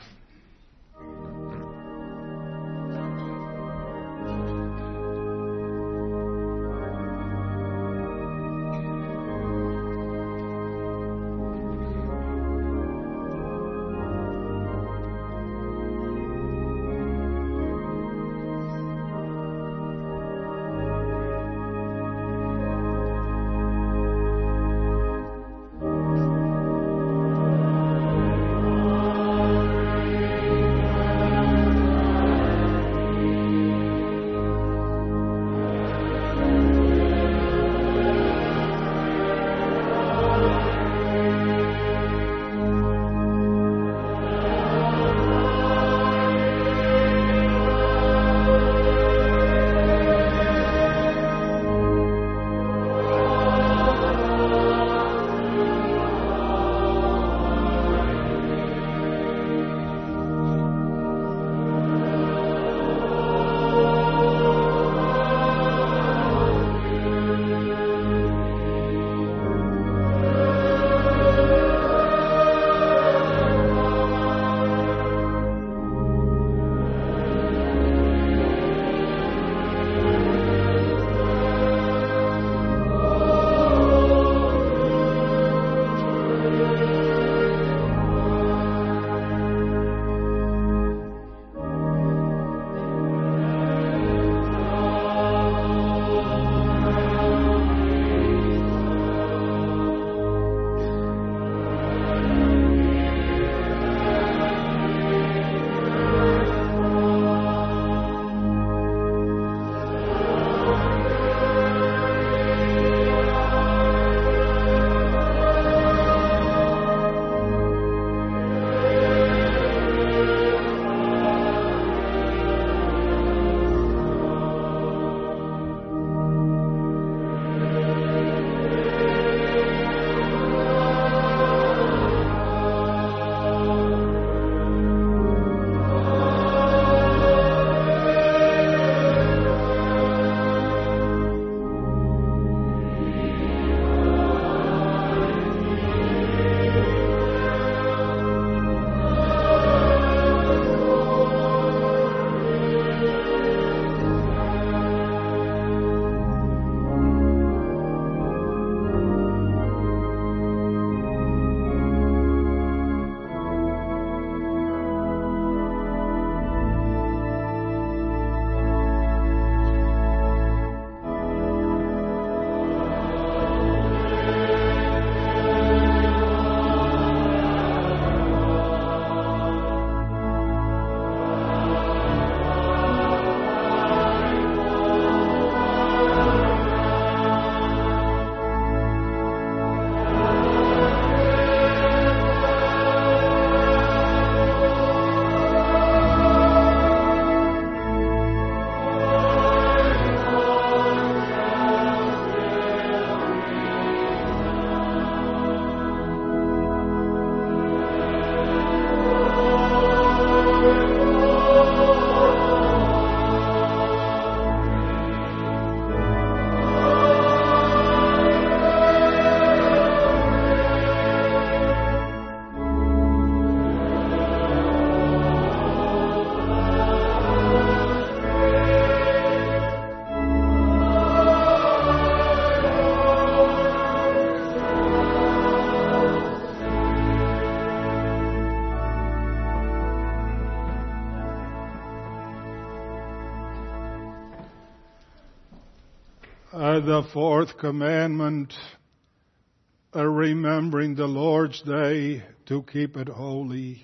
The fourth commandment, remembering the Lord's day to keep it holy.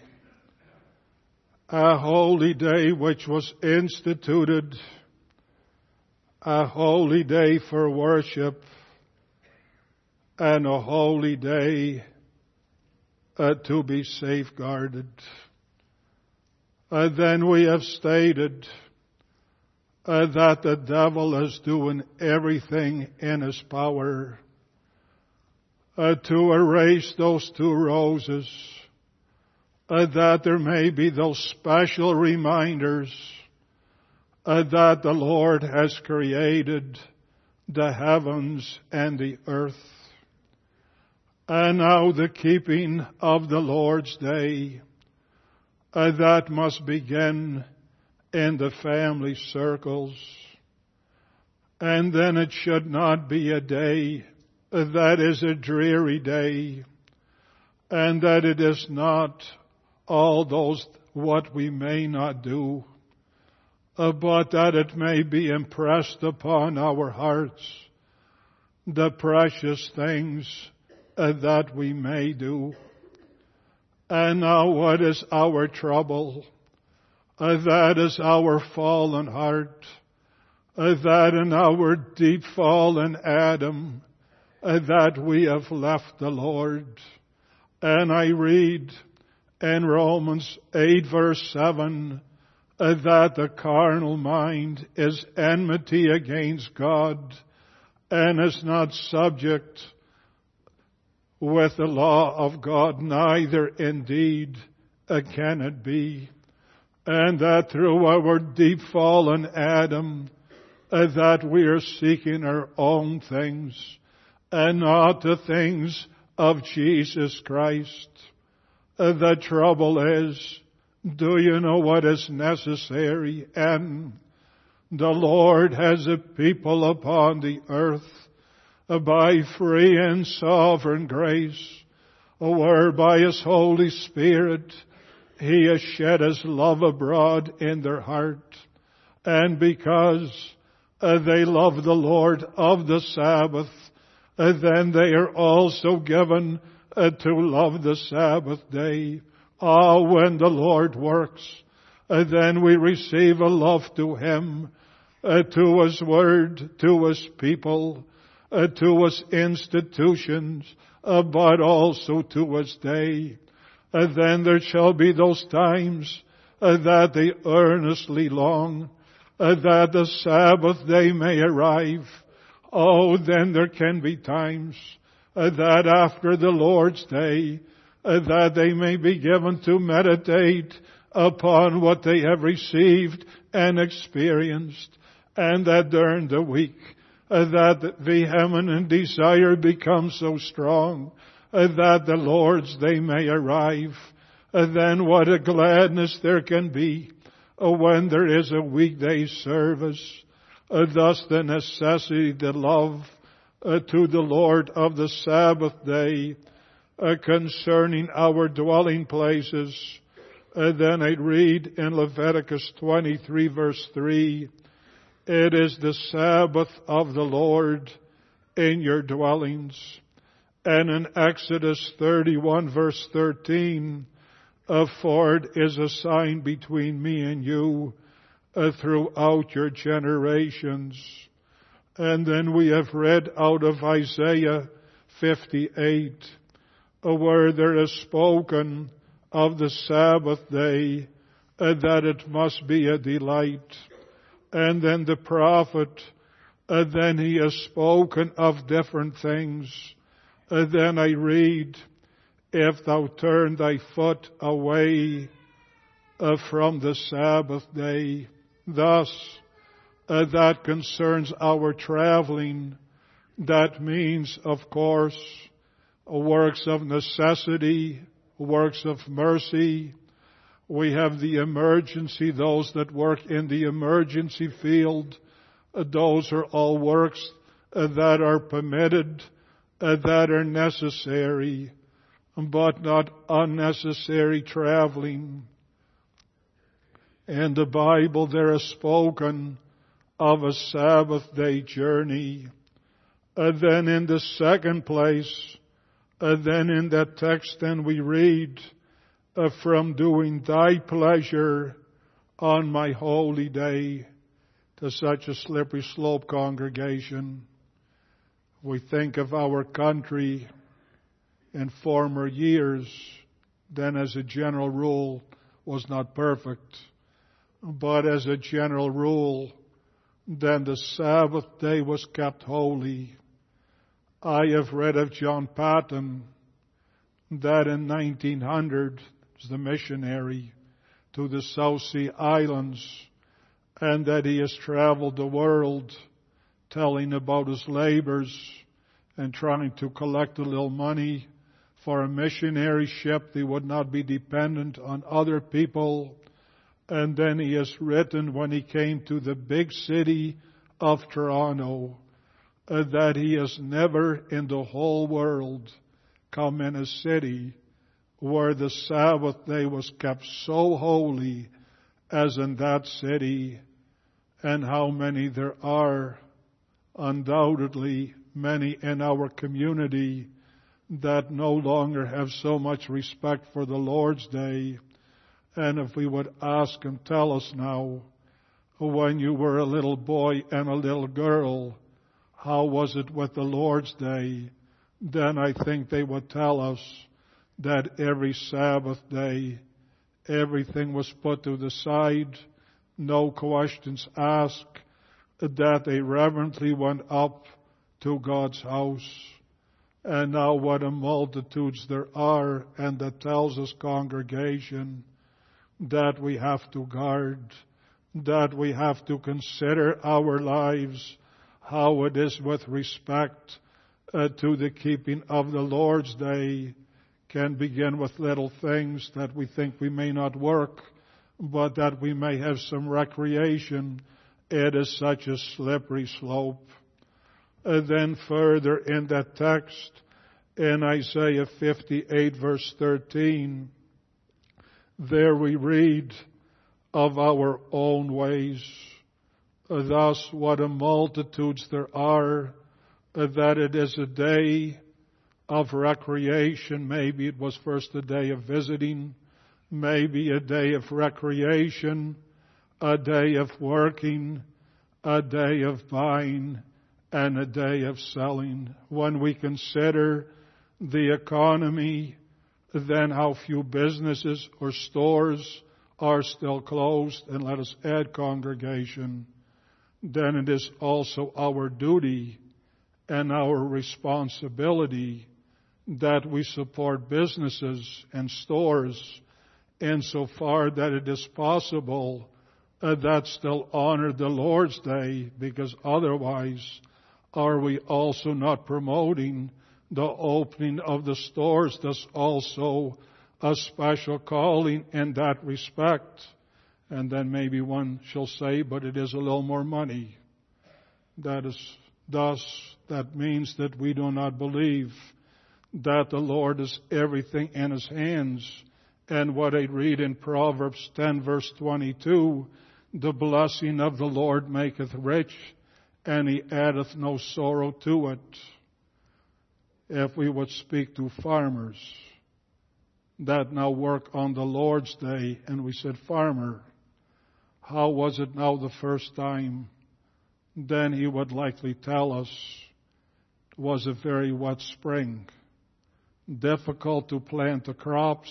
A holy day which was instituted, a holy day for worship, and a holy day to be safeguarded. Then we have stated that the devil is doing everything in his power to erase those two roses, that there may be those special reminders that the Lord has created the heavens and the earth. And now the keeping of the Lord's day, that must begin in the family circles. And then it should not be a day that is a dreary day, and that it is not all those what we may not do, but that it may be impressed upon our hearts the precious things that we may do. And now what is our trouble? That is our fallen heart, that in our deep fallen Adam, that we have left the Lord. And I read in Romans 8 verse 7, that the carnal mind is enmity against God and is not subject with the law of God, neither indeed can it be. And that through our deep fallen Adam, that we are seeking our own things and not the things of Jesus Christ. The trouble is, do you know what is necessary? And the Lord has a people upon the earth by free and sovereign grace, whereby His Holy Spirit, He has shed His love abroad in their heart. And because they love the Lord of the Sabbath, then they are also given to love the Sabbath day. When the Lord works, then we receive a love to Him, to His Word, to His people, to His institutions, but also to His day. Then there shall be those times that they earnestly long, that the Sabbath day may arrive. Then there can be times that after the Lord's day, that they may be given to meditate upon what they have received and experienced, and that during the week, that vehement desire becomes so strong, that the Lord's day may arrive. Then what a gladness there can be when there is a weekday service. Thus the necessity, the love to the Lord of the Sabbath day concerning our dwelling places. Then I read in Leviticus 23 verse 3, it is the Sabbath of the Lord in your dwellings. And in Exodus 31 verse 13, for it is a sign between me and you throughout your generations. And then we have read out of Isaiah 58, where there is spoken of the Sabbath day, that it must be a delight. And then the prophet, then he has spoken of different things. Then I read, if thou turn thy foot away from the Sabbath day. Thus, that concerns our traveling. That means, of course, works of necessity, works of mercy. We have the emergency, those that work in the emergency field. Those are all works that are permitted, that are necessary, but not unnecessary traveling. In the Bible there is spoken of a Sabbath day journey. Then in the second place, then in that text then we read, from doing thy pleasure on my holy day, to such a slippery slope, congregation. We think of our country in former years, then as a general rule was not perfect, but as a general rule, then the Sabbath day was kept holy. I have read of John Paton that in 1900 was the missionary to the South Sea Islands, and that he has traveled the world telling about his labors and trying to collect a little money for a missionary ship that would not be dependent on other people. And then he has written when he came to the big city of Toronto that he has never in the whole world come in a city where the Sabbath day was kept so holy as in that city. And how many there are, undoubtedly many in our community, that no longer have so much respect for the Lord's Day. And if we would ask and tell us now, when you were a little boy and a little girl, how was it with the Lord's Day? Then I think they would tell us that every Sabbath day, everything was put to the side, no questions asked, that they reverently went up to God's house. And now what a multitudes there are, and that tells us, congregation, that we have to guard, that we have to consider our lives, how it is with respect to the keeping of the Lord's Day. Can begin with little things that we think we may not work, but that we may have some recreation. It is such a slippery slope. Then further in that text, in Isaiah 58 verse 13, there we read of our own ways. Thus, what a multitudes there are, that it is a day of recreation. Maybe it was first a day of visiting, maybe a day of recreation, a day of working, a day of buying, and a day of selling. When we consider the economy, then how few businesses or stores are still closed, and let us add, congregation, then it is also our duty and our responsibility that we support businesses and stores insofar that it is possible that still honor the Lord's Day, because otherwise are we also not promoting the opening of the stores? That's also a special calling in that respect. And then maybe one shall say, but it is a little more money. That means that we do not believe that the Lord is everything in His hands. And what I read in Proverbs 10 verse 22, the blessing of the Lord maketh rich, and He addeth no sorrow to it. If we would speak to farmers that now work on the Lord's Day, and we said, farmer, how was it now the first time? Then he would likely tell us it was a very wet spring, difficult to plant the crops,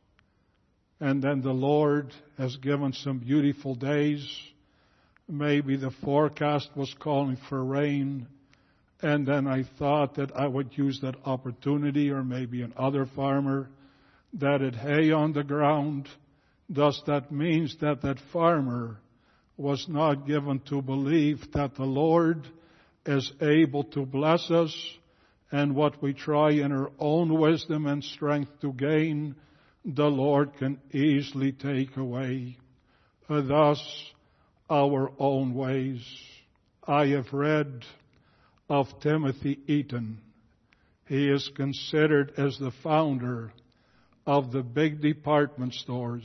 and then the Lord has given some beautiful days. Maybe the forecast was calling for rain, and then I thought that I would use that opportunity, or maybe another farmer, that had hay on the ground. Thus that means that that farmer was not given to believe that the Lord is able to bless us, and what we try in our own wisdom and strength to gain, the Lord can easily take away. Thus, our own ways. I have read of Timothy Eaton. He is considered as the founder of the big department stores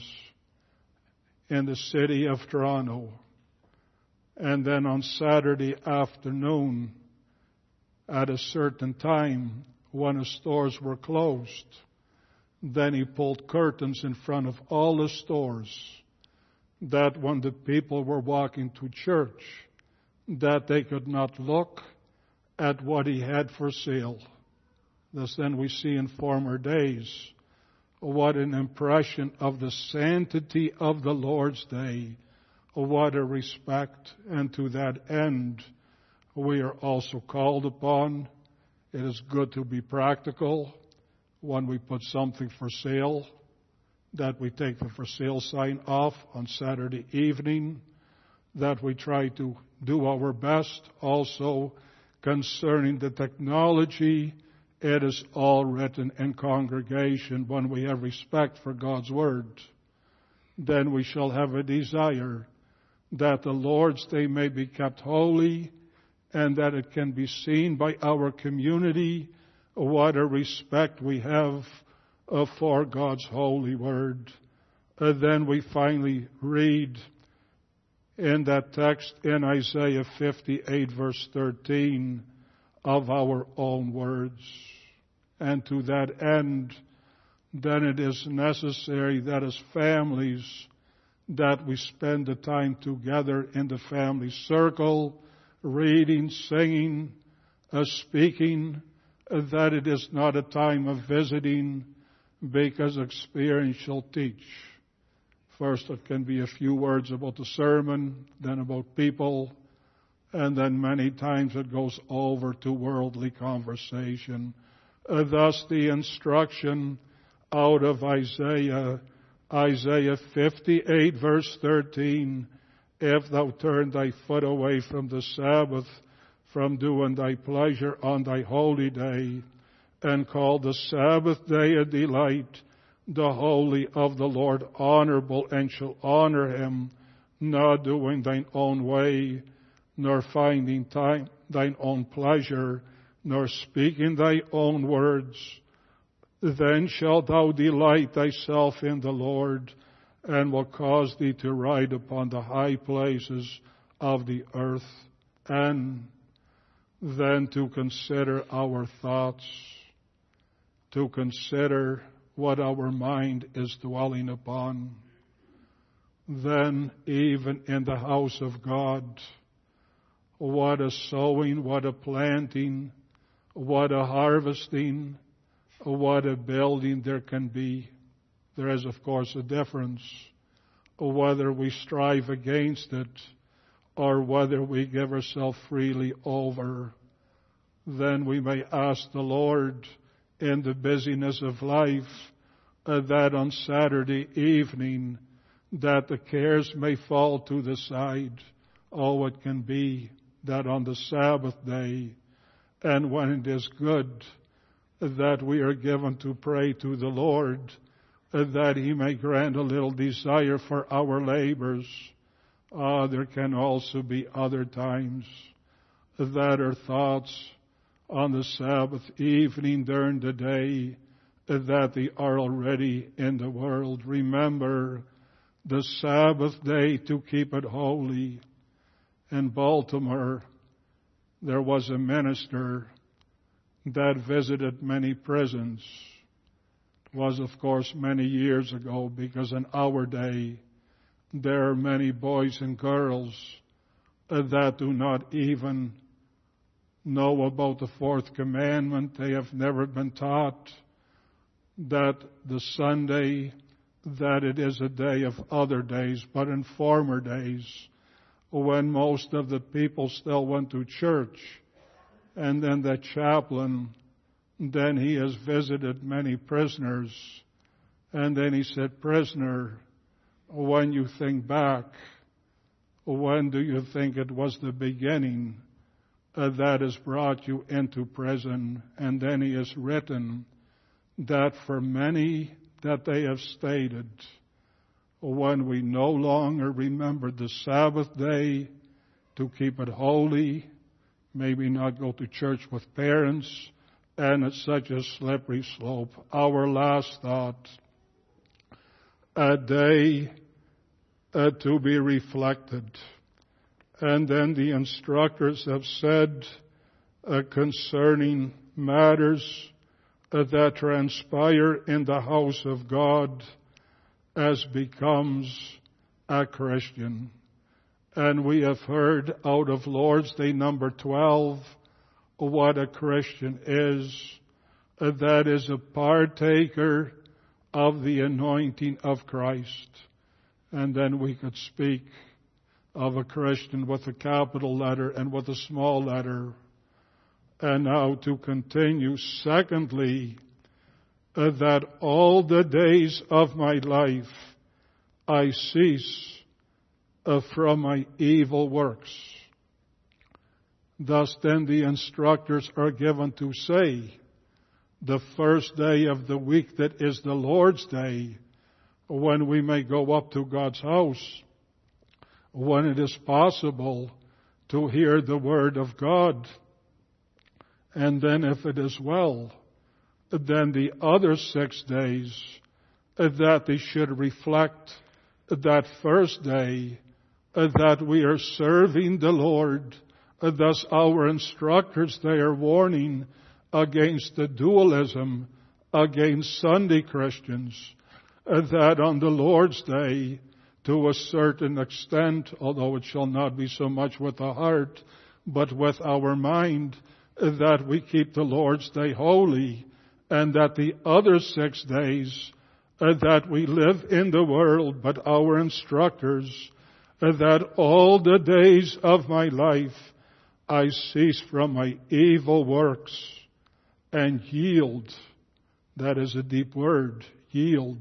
in the city of Toronto. And then on Saturday afternoon, at a certain time when the stores were closed. Then he pulled curtains in front of all the stores, that when the people were walking to church, that they could not look at what he had for sale. Thus then we see in former days what an impression of the sanctity of the Lord's day, what a respect, and to that end we are also called upon. It is good to be practical when we put something for sale, that we take the for sale sign off on Saturday evening, that we try to do our best also concerning the technology. It is all written in congregation. When we have respect for God's Word, then we shall have a desire that the Lord's Day may be kept holy and that it can be seen by our community what a respect we have for God's holy Word. Then we finally read in that text in Isaiah 58 verse 13 of our own words. And to that end, then it is necessary that as families, that we spend the time together in the family circle, reading, singing, speaking, that it is not a time of visiting, because experience shall teach. First, it can be a few words about the sermon, then about people, and then many times it goes over to worldly conversation. Thus the instruction out of Isaiah 58 verse 13, if thou turn thy foot away from the Sabbath, from doing thy pleasure on thy holy day, and call the Sabbath day a delight, the holy of the Lord honorable, and shall honor him, not doing thine own way, nor finding time thine own pleasure, nor speaking thy own words, then shalt thou delight thyself in the Lord, and will cause thee to ride upon the high places of the earth, and then to consider our thoughts, to consider what our mind is dwelling upon. Then even in the house of God, what a sowing, what a planting, what a harvesting, what a building there can be. There is, of course, a difference whether we strive against it or whether we give ourselves freely over. Then we may ask the Lord in the busyness of life that on Saturday evening that the cares may fall to the side. Oh, it can be that on the Sabbath day, and when it is good, that we are given to pray to the Lord, that He may grant a little desire for our labors. There can also be other times that our thoughts on the Sabbath evening during the day, that they are already in the world. Remember the Sabbath day to keep it holy. In Baltimore, there was a minister that visited many prisons. It was, of course, many years ago, because in our day, there are many boys and girls that do not even know about the fourth commandment. They have never been taught that the Sunday, that it is a day of other days. But in former days, when most of the people still went to church, and then the chaplain, then he has visited many prisoners, and then he said, "Prisoner, when you think back, when do you think it was the beginning that has brought you into prison?" And then he has written that for many that they have stated, when we no longer remember the Sabbath day to keep it holy, maybe not go to church with parents, and it's such a slippery slope. Our last thought, a day to be reflected. And then the instructors have said concerning matters that transpire in the house of God as becomes a Christian. And we have heard out of Lord's Day number 12 what a Christian is. That is a partaker of the anointing of Christ. And then we could speak of a Christian with a capital letter and with a small letter. And now to continue, secondly, that all the days of my life I cease from my evil works. Thus then the instructors are given to say, the first day of the week that is the Lord's Day, when we may go up to God's house, when it is possible to hear the Word of God. And then if it is well, then the other 6 days that they should reflect that first day that we are serving the Lord. Thus our instructors, they are warning against the dualism, against Sunday Christians, that on the Lord's Day, to a certain extent, although it shall not be so much with the heart, but with our mind, that we keep the Lord's Day holy, and that the other 6 days that we live in the world, but our instructors, that all the days of my life I cease from my evil works and yield. That is a deep word, yield.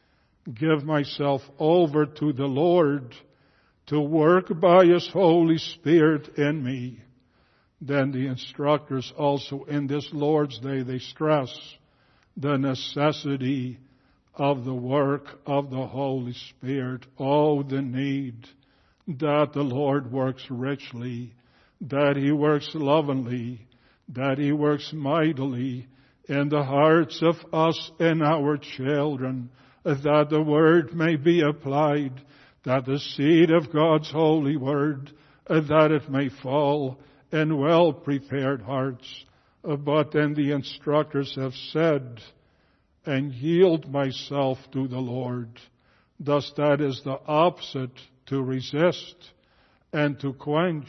Give myself over to the Lord to work by His Holy Spirit in me. Then the instructors also in this Lord's Day, they stress the necessity of the work of the Holy Spirit. Oh, the need that the Lord works richly, that He works lovingly, that He works mightily in the hearts of us and our children, that the Word may be applied, that the seed of God's holy Word, that it may fall in well-prepared hearts. But then the instructors have said, and yield myself to the Lord. Thus that is the opposite to resist and to quench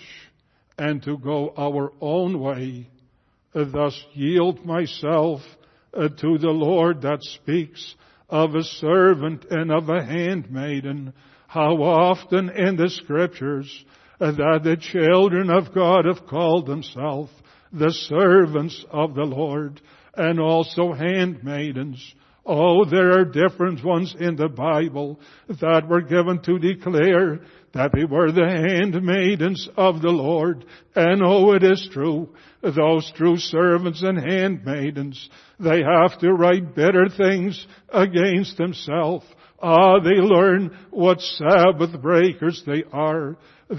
and to go our own way. Thus yield myself to the Lord, that speaks of a servant and of a handmaiden. How often in the Scriptures that the children of God have called themselves the servants of the Lord, and also handmaidens. Oh, there are different ones in the Bible that were given to declare that they were the handmaidens of the Lord. And oh, it is true, those true servants and handmaidens, they have to write bitter things against themselves. They learn what Sabbath breakers they are.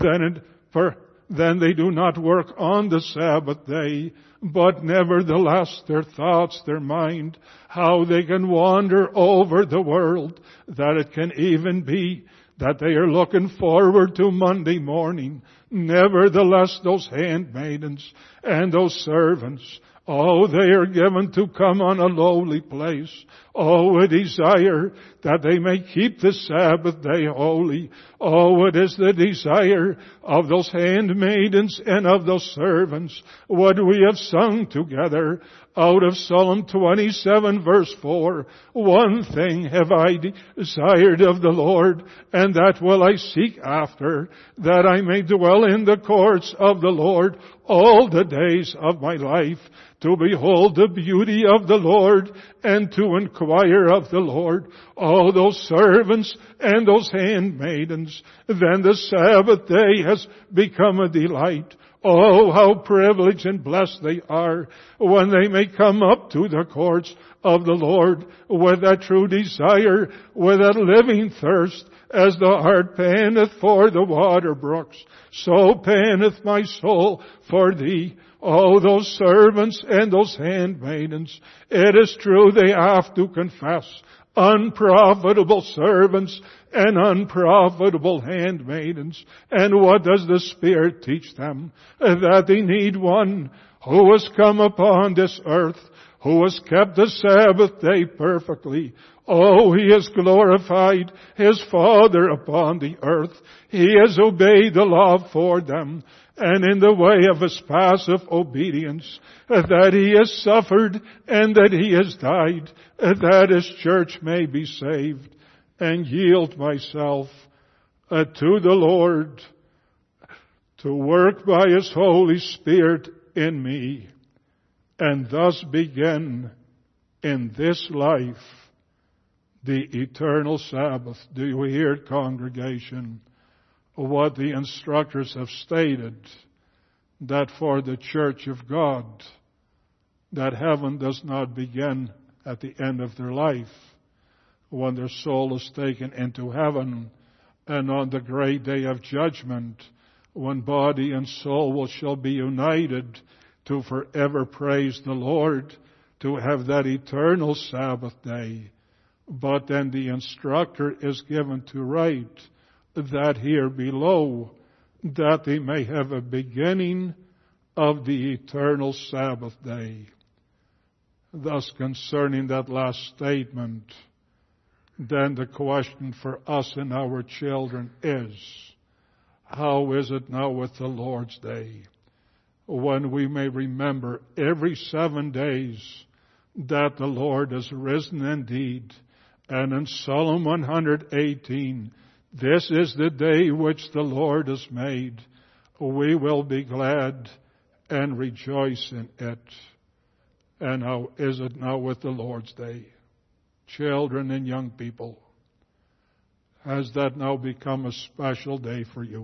Then they do not work on the Sabbath day, but nevertheless their thoughts, their mind, how they can wander over the world, that it can even be that they are looking forward to Monday morning. Nevertheless, those handmaidens and those servants, oh, they are given to come on a lowly place. Oh, a desire that they may keep the Sabbath day holy. Oh, it is the desire of those handmaidens and of those servants. What we have sung together out of Psalm 27 verse 4. One thing have I desired of the Lord, and that will I seek after, that I may dwell in the courts of the Lord all the days of my life, to behold the beauty of the Lord and to inquire of the Lord. All those servants and those handmaidens, then the Sabbath day has become a delight. Oh, how privileged and blessed they are when they may come up to the courts of the Lord with that true desire, with that living thirst, as the heart panteth for the water brooks, so panteth my soul for thee. Oh, those servants and those handmaidens, it is true they have to confess, unprofitable servants and unprofitable handmaidens. And what does the Spirit teach them? That they need one who has come upon this earth, who has kept the Sabbath day perfectly. Oh, He has glorified His Father upon the earth. He has obeyed the law for them, and in the way of His passive obedience, that He has suffered and that He has died, that His church may be saved, and yield myself to the Lord to work by His Holy Spirit in me, and thus begin in this life the eternal Sabbath. Do you hear it, congregation? What the instructors have stated, that for the church of God, that heaven does not begin at the end of their life, when their soul is taken into heaven, and on the great day of judgment, when body and soul shall be united to forever praise the Lord, to have that eternal Sabbath day. But then the instructor is given to write that here below, that they may have a beginning of the eternal Sabbath day. Thus, concerning that last statement, then the question for us and our children is, how is it now with the Lord's Day? When we may remember every 7 days that the Lord has risen indeed. And in Psalm 118, this is the day which the Lord has made. We will be glad and rejoice in it. And how is it now with the Lord's Day? Children and young people, has that now become a special day for you?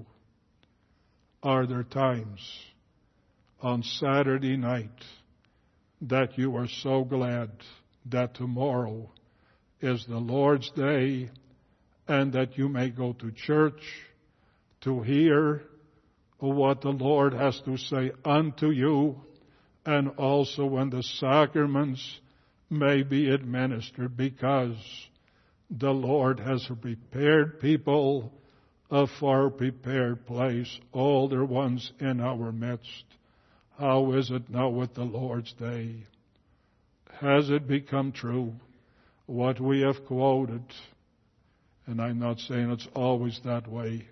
Are there times on Saturday night that you are so glad that tomorrow is the Lord's Day, and that you may go to church to hear what the Lord has to say unto you, and also when the sacraments may be administered, because the Lord has prepared people for a prepared place, older ones in our midst. How is it now with the Lord's Day? Has it become true, what we have quoted? And I'm not saying it's always that way.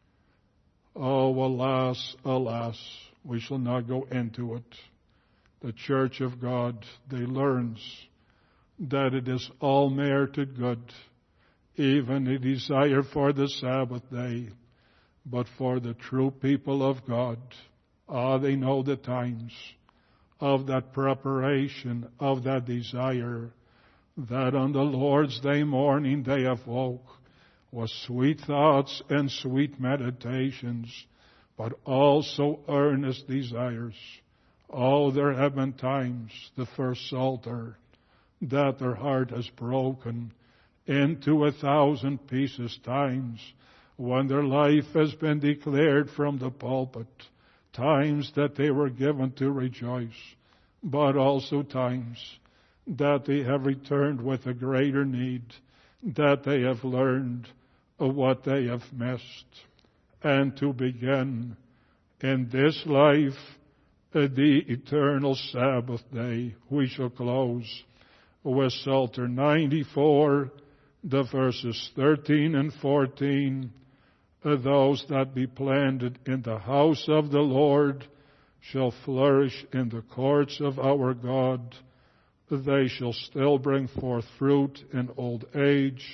Oh, alas, alas, we shall not go into it. The Church of God, they learns that it is all merited good, even a desire for the Sabbath day. But for the true people of God, they know the times of that preparation, of that desire, that on the Lord's Day morning they awoke with sweet thoughts and sweet meditations, but also earnest desires. Oh, there have been times, the first Psalter, that their heart has broken into 1,000 pieces, times when their life has been declared from the pulpit, times that they were given to rejoice, but also times that they have returned with a greater need, that they have learned of what they have missed. And to begin in this life, the eternal Sabbath day, we shall close with Psalter 94, the verses 13 and 14. Those that be planted in the house of the Lord shall flourish in the courts of our God. They shall still bring forth fruit in old age,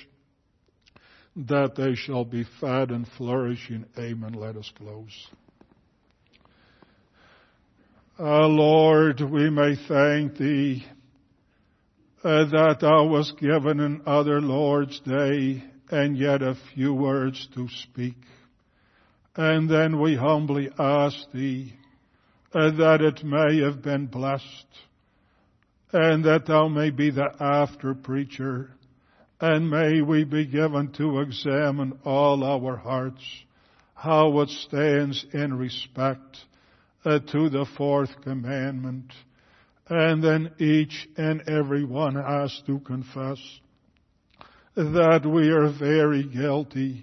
that they shall be fat and flourishing. Amen. Let us close. Lord, we may thank Thee that Thou wast given another Lord's Day, and yet a few words to speak. And then we humbly ask Thee that it may have been blessed, and that Thou may be the after preacher, and may we be given to examine all our hearts, how it stands in respect to the fourth commandment. And then each and every one has to confess that we are very guilty,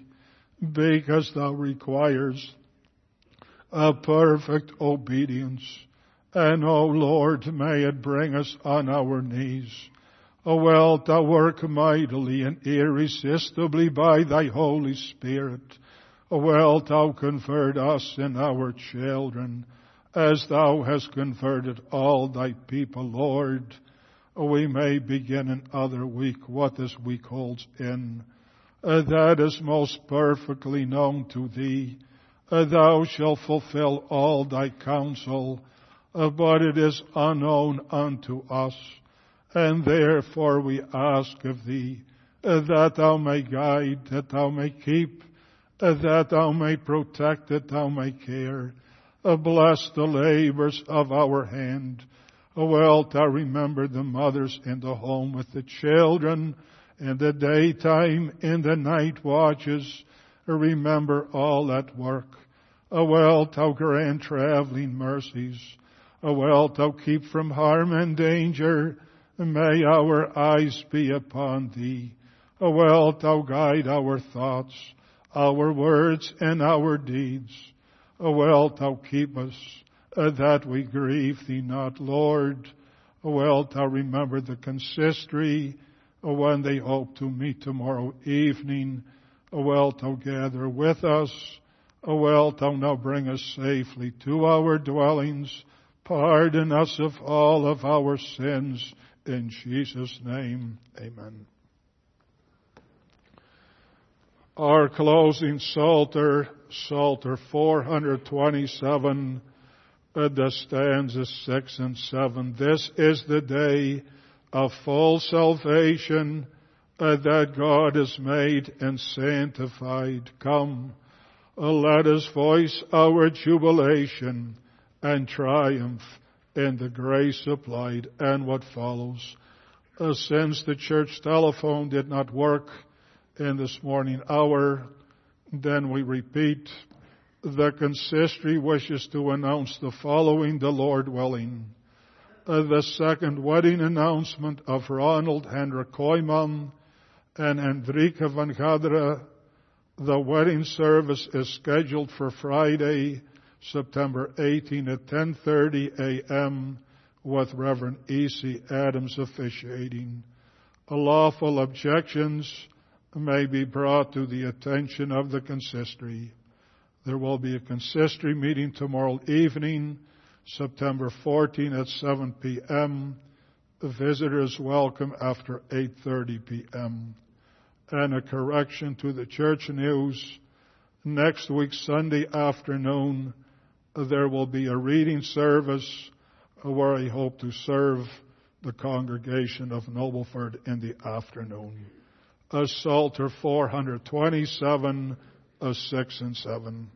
because Thou requires a perfect obedience. And, O Lord, may it bring us on our knees. O wilt thou work mightily and irresistibly by thy Holy Spirit. O wilt thou convert us in our children, as thou hast converted all thy people, Lord. We may begin another week what this week holds in. That is most perfectly known to thee. Thou shalt fulfill all thy counsel, but it is unknown unto us. And therefore we ask of thee that thou may guide, that thou may keep, that thou may protect, that thou may care. Bless the labors of our hand. Wilt thou remember the mothers in the home with the children, in the daytime, in the night watches. Remember all at work. Wilt thou grant traveling mercies. Wilt thou keep from harm and danger. May our eyes be upon thee. Wilt thou guide our thoughts, our words, and our deeds. Wilt thou keep us, that we grieve thee not, Lord. Wilt thou remember the consistory when they hope to meet tomorrow evening. Wilt thou gather with us. Wilt thou now bring us safely to our dwellings. Pardon us of all of our sins. In Jesus' name, amen. Our closing Psalter, Psalter 427, the stanzas 6 and 7. This is the day of full salvation that God has made and sanctified. Come, let us voice our jubilation and triumph in the grace supplied. And what follows? Since the church telephone did not work in this morning hour, then we repeat. The consistory wishes to announce the following, the Lord willing. The second wedding announcement of Ronald Hendrik Koyman and Hendrika van Gadra. The wedding service is scheduled for Friday, September 18 at 10:30 a.m. with Reverend E.C. Adams officiating. Lawful objections may be brought to the attention of the consistory. There will be a consistory meeting tomorrow evening, September 14 at 7 p.m. Visitors welcome after 8:30 p.m. And a correction to the church news. Next week, Sunday afternoon, there will be a reading service where I hope to serve the congregation of Nobleford in the afternoon. Psalter 427, 6 and 7.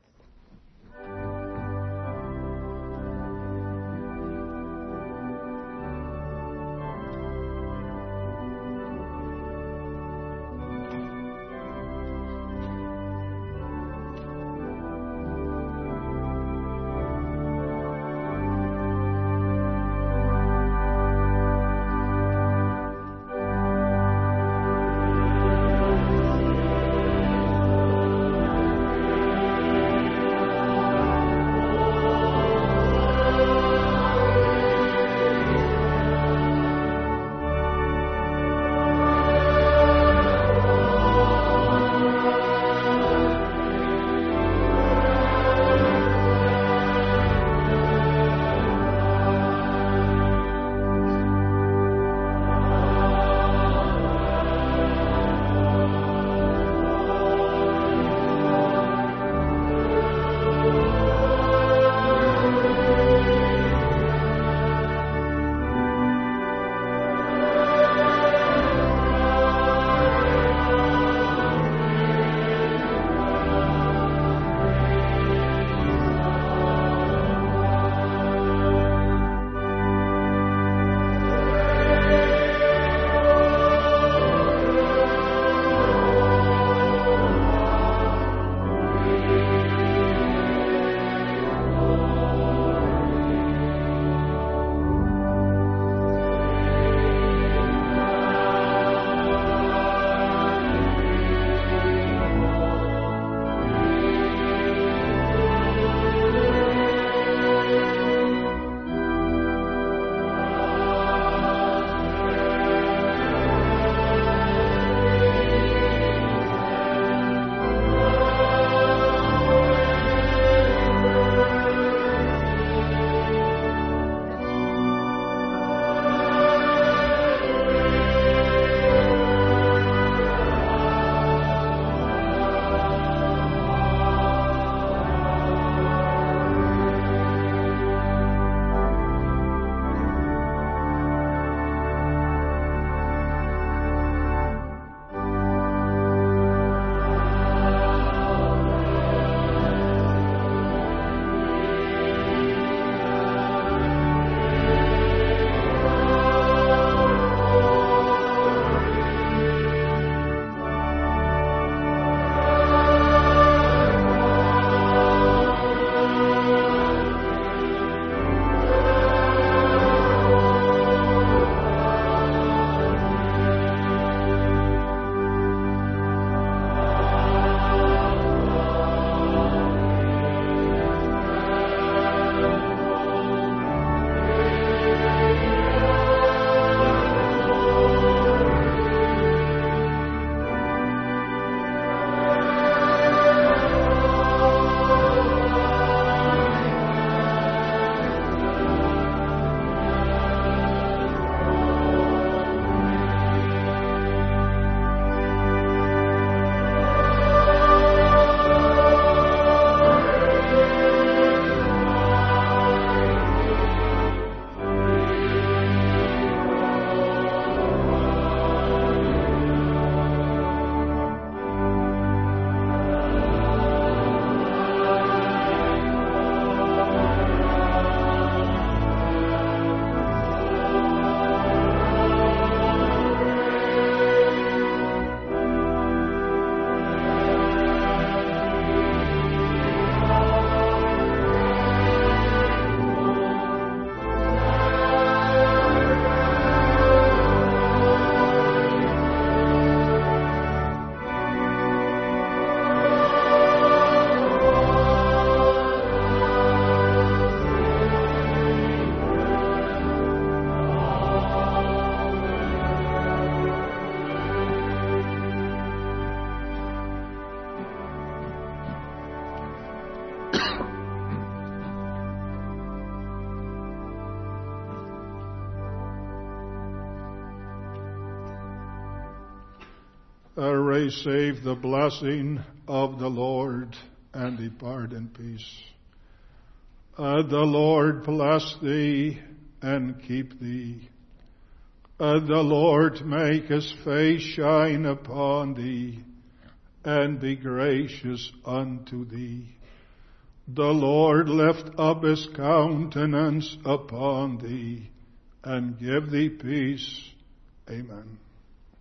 receive the blessing of the Lord and depart in peace. The Lord bless thee and keep thee. The Lord make his face shine upon thee and be gracious unto thee. The Lord lift up his countenance upon thee and give thee peace. Amen.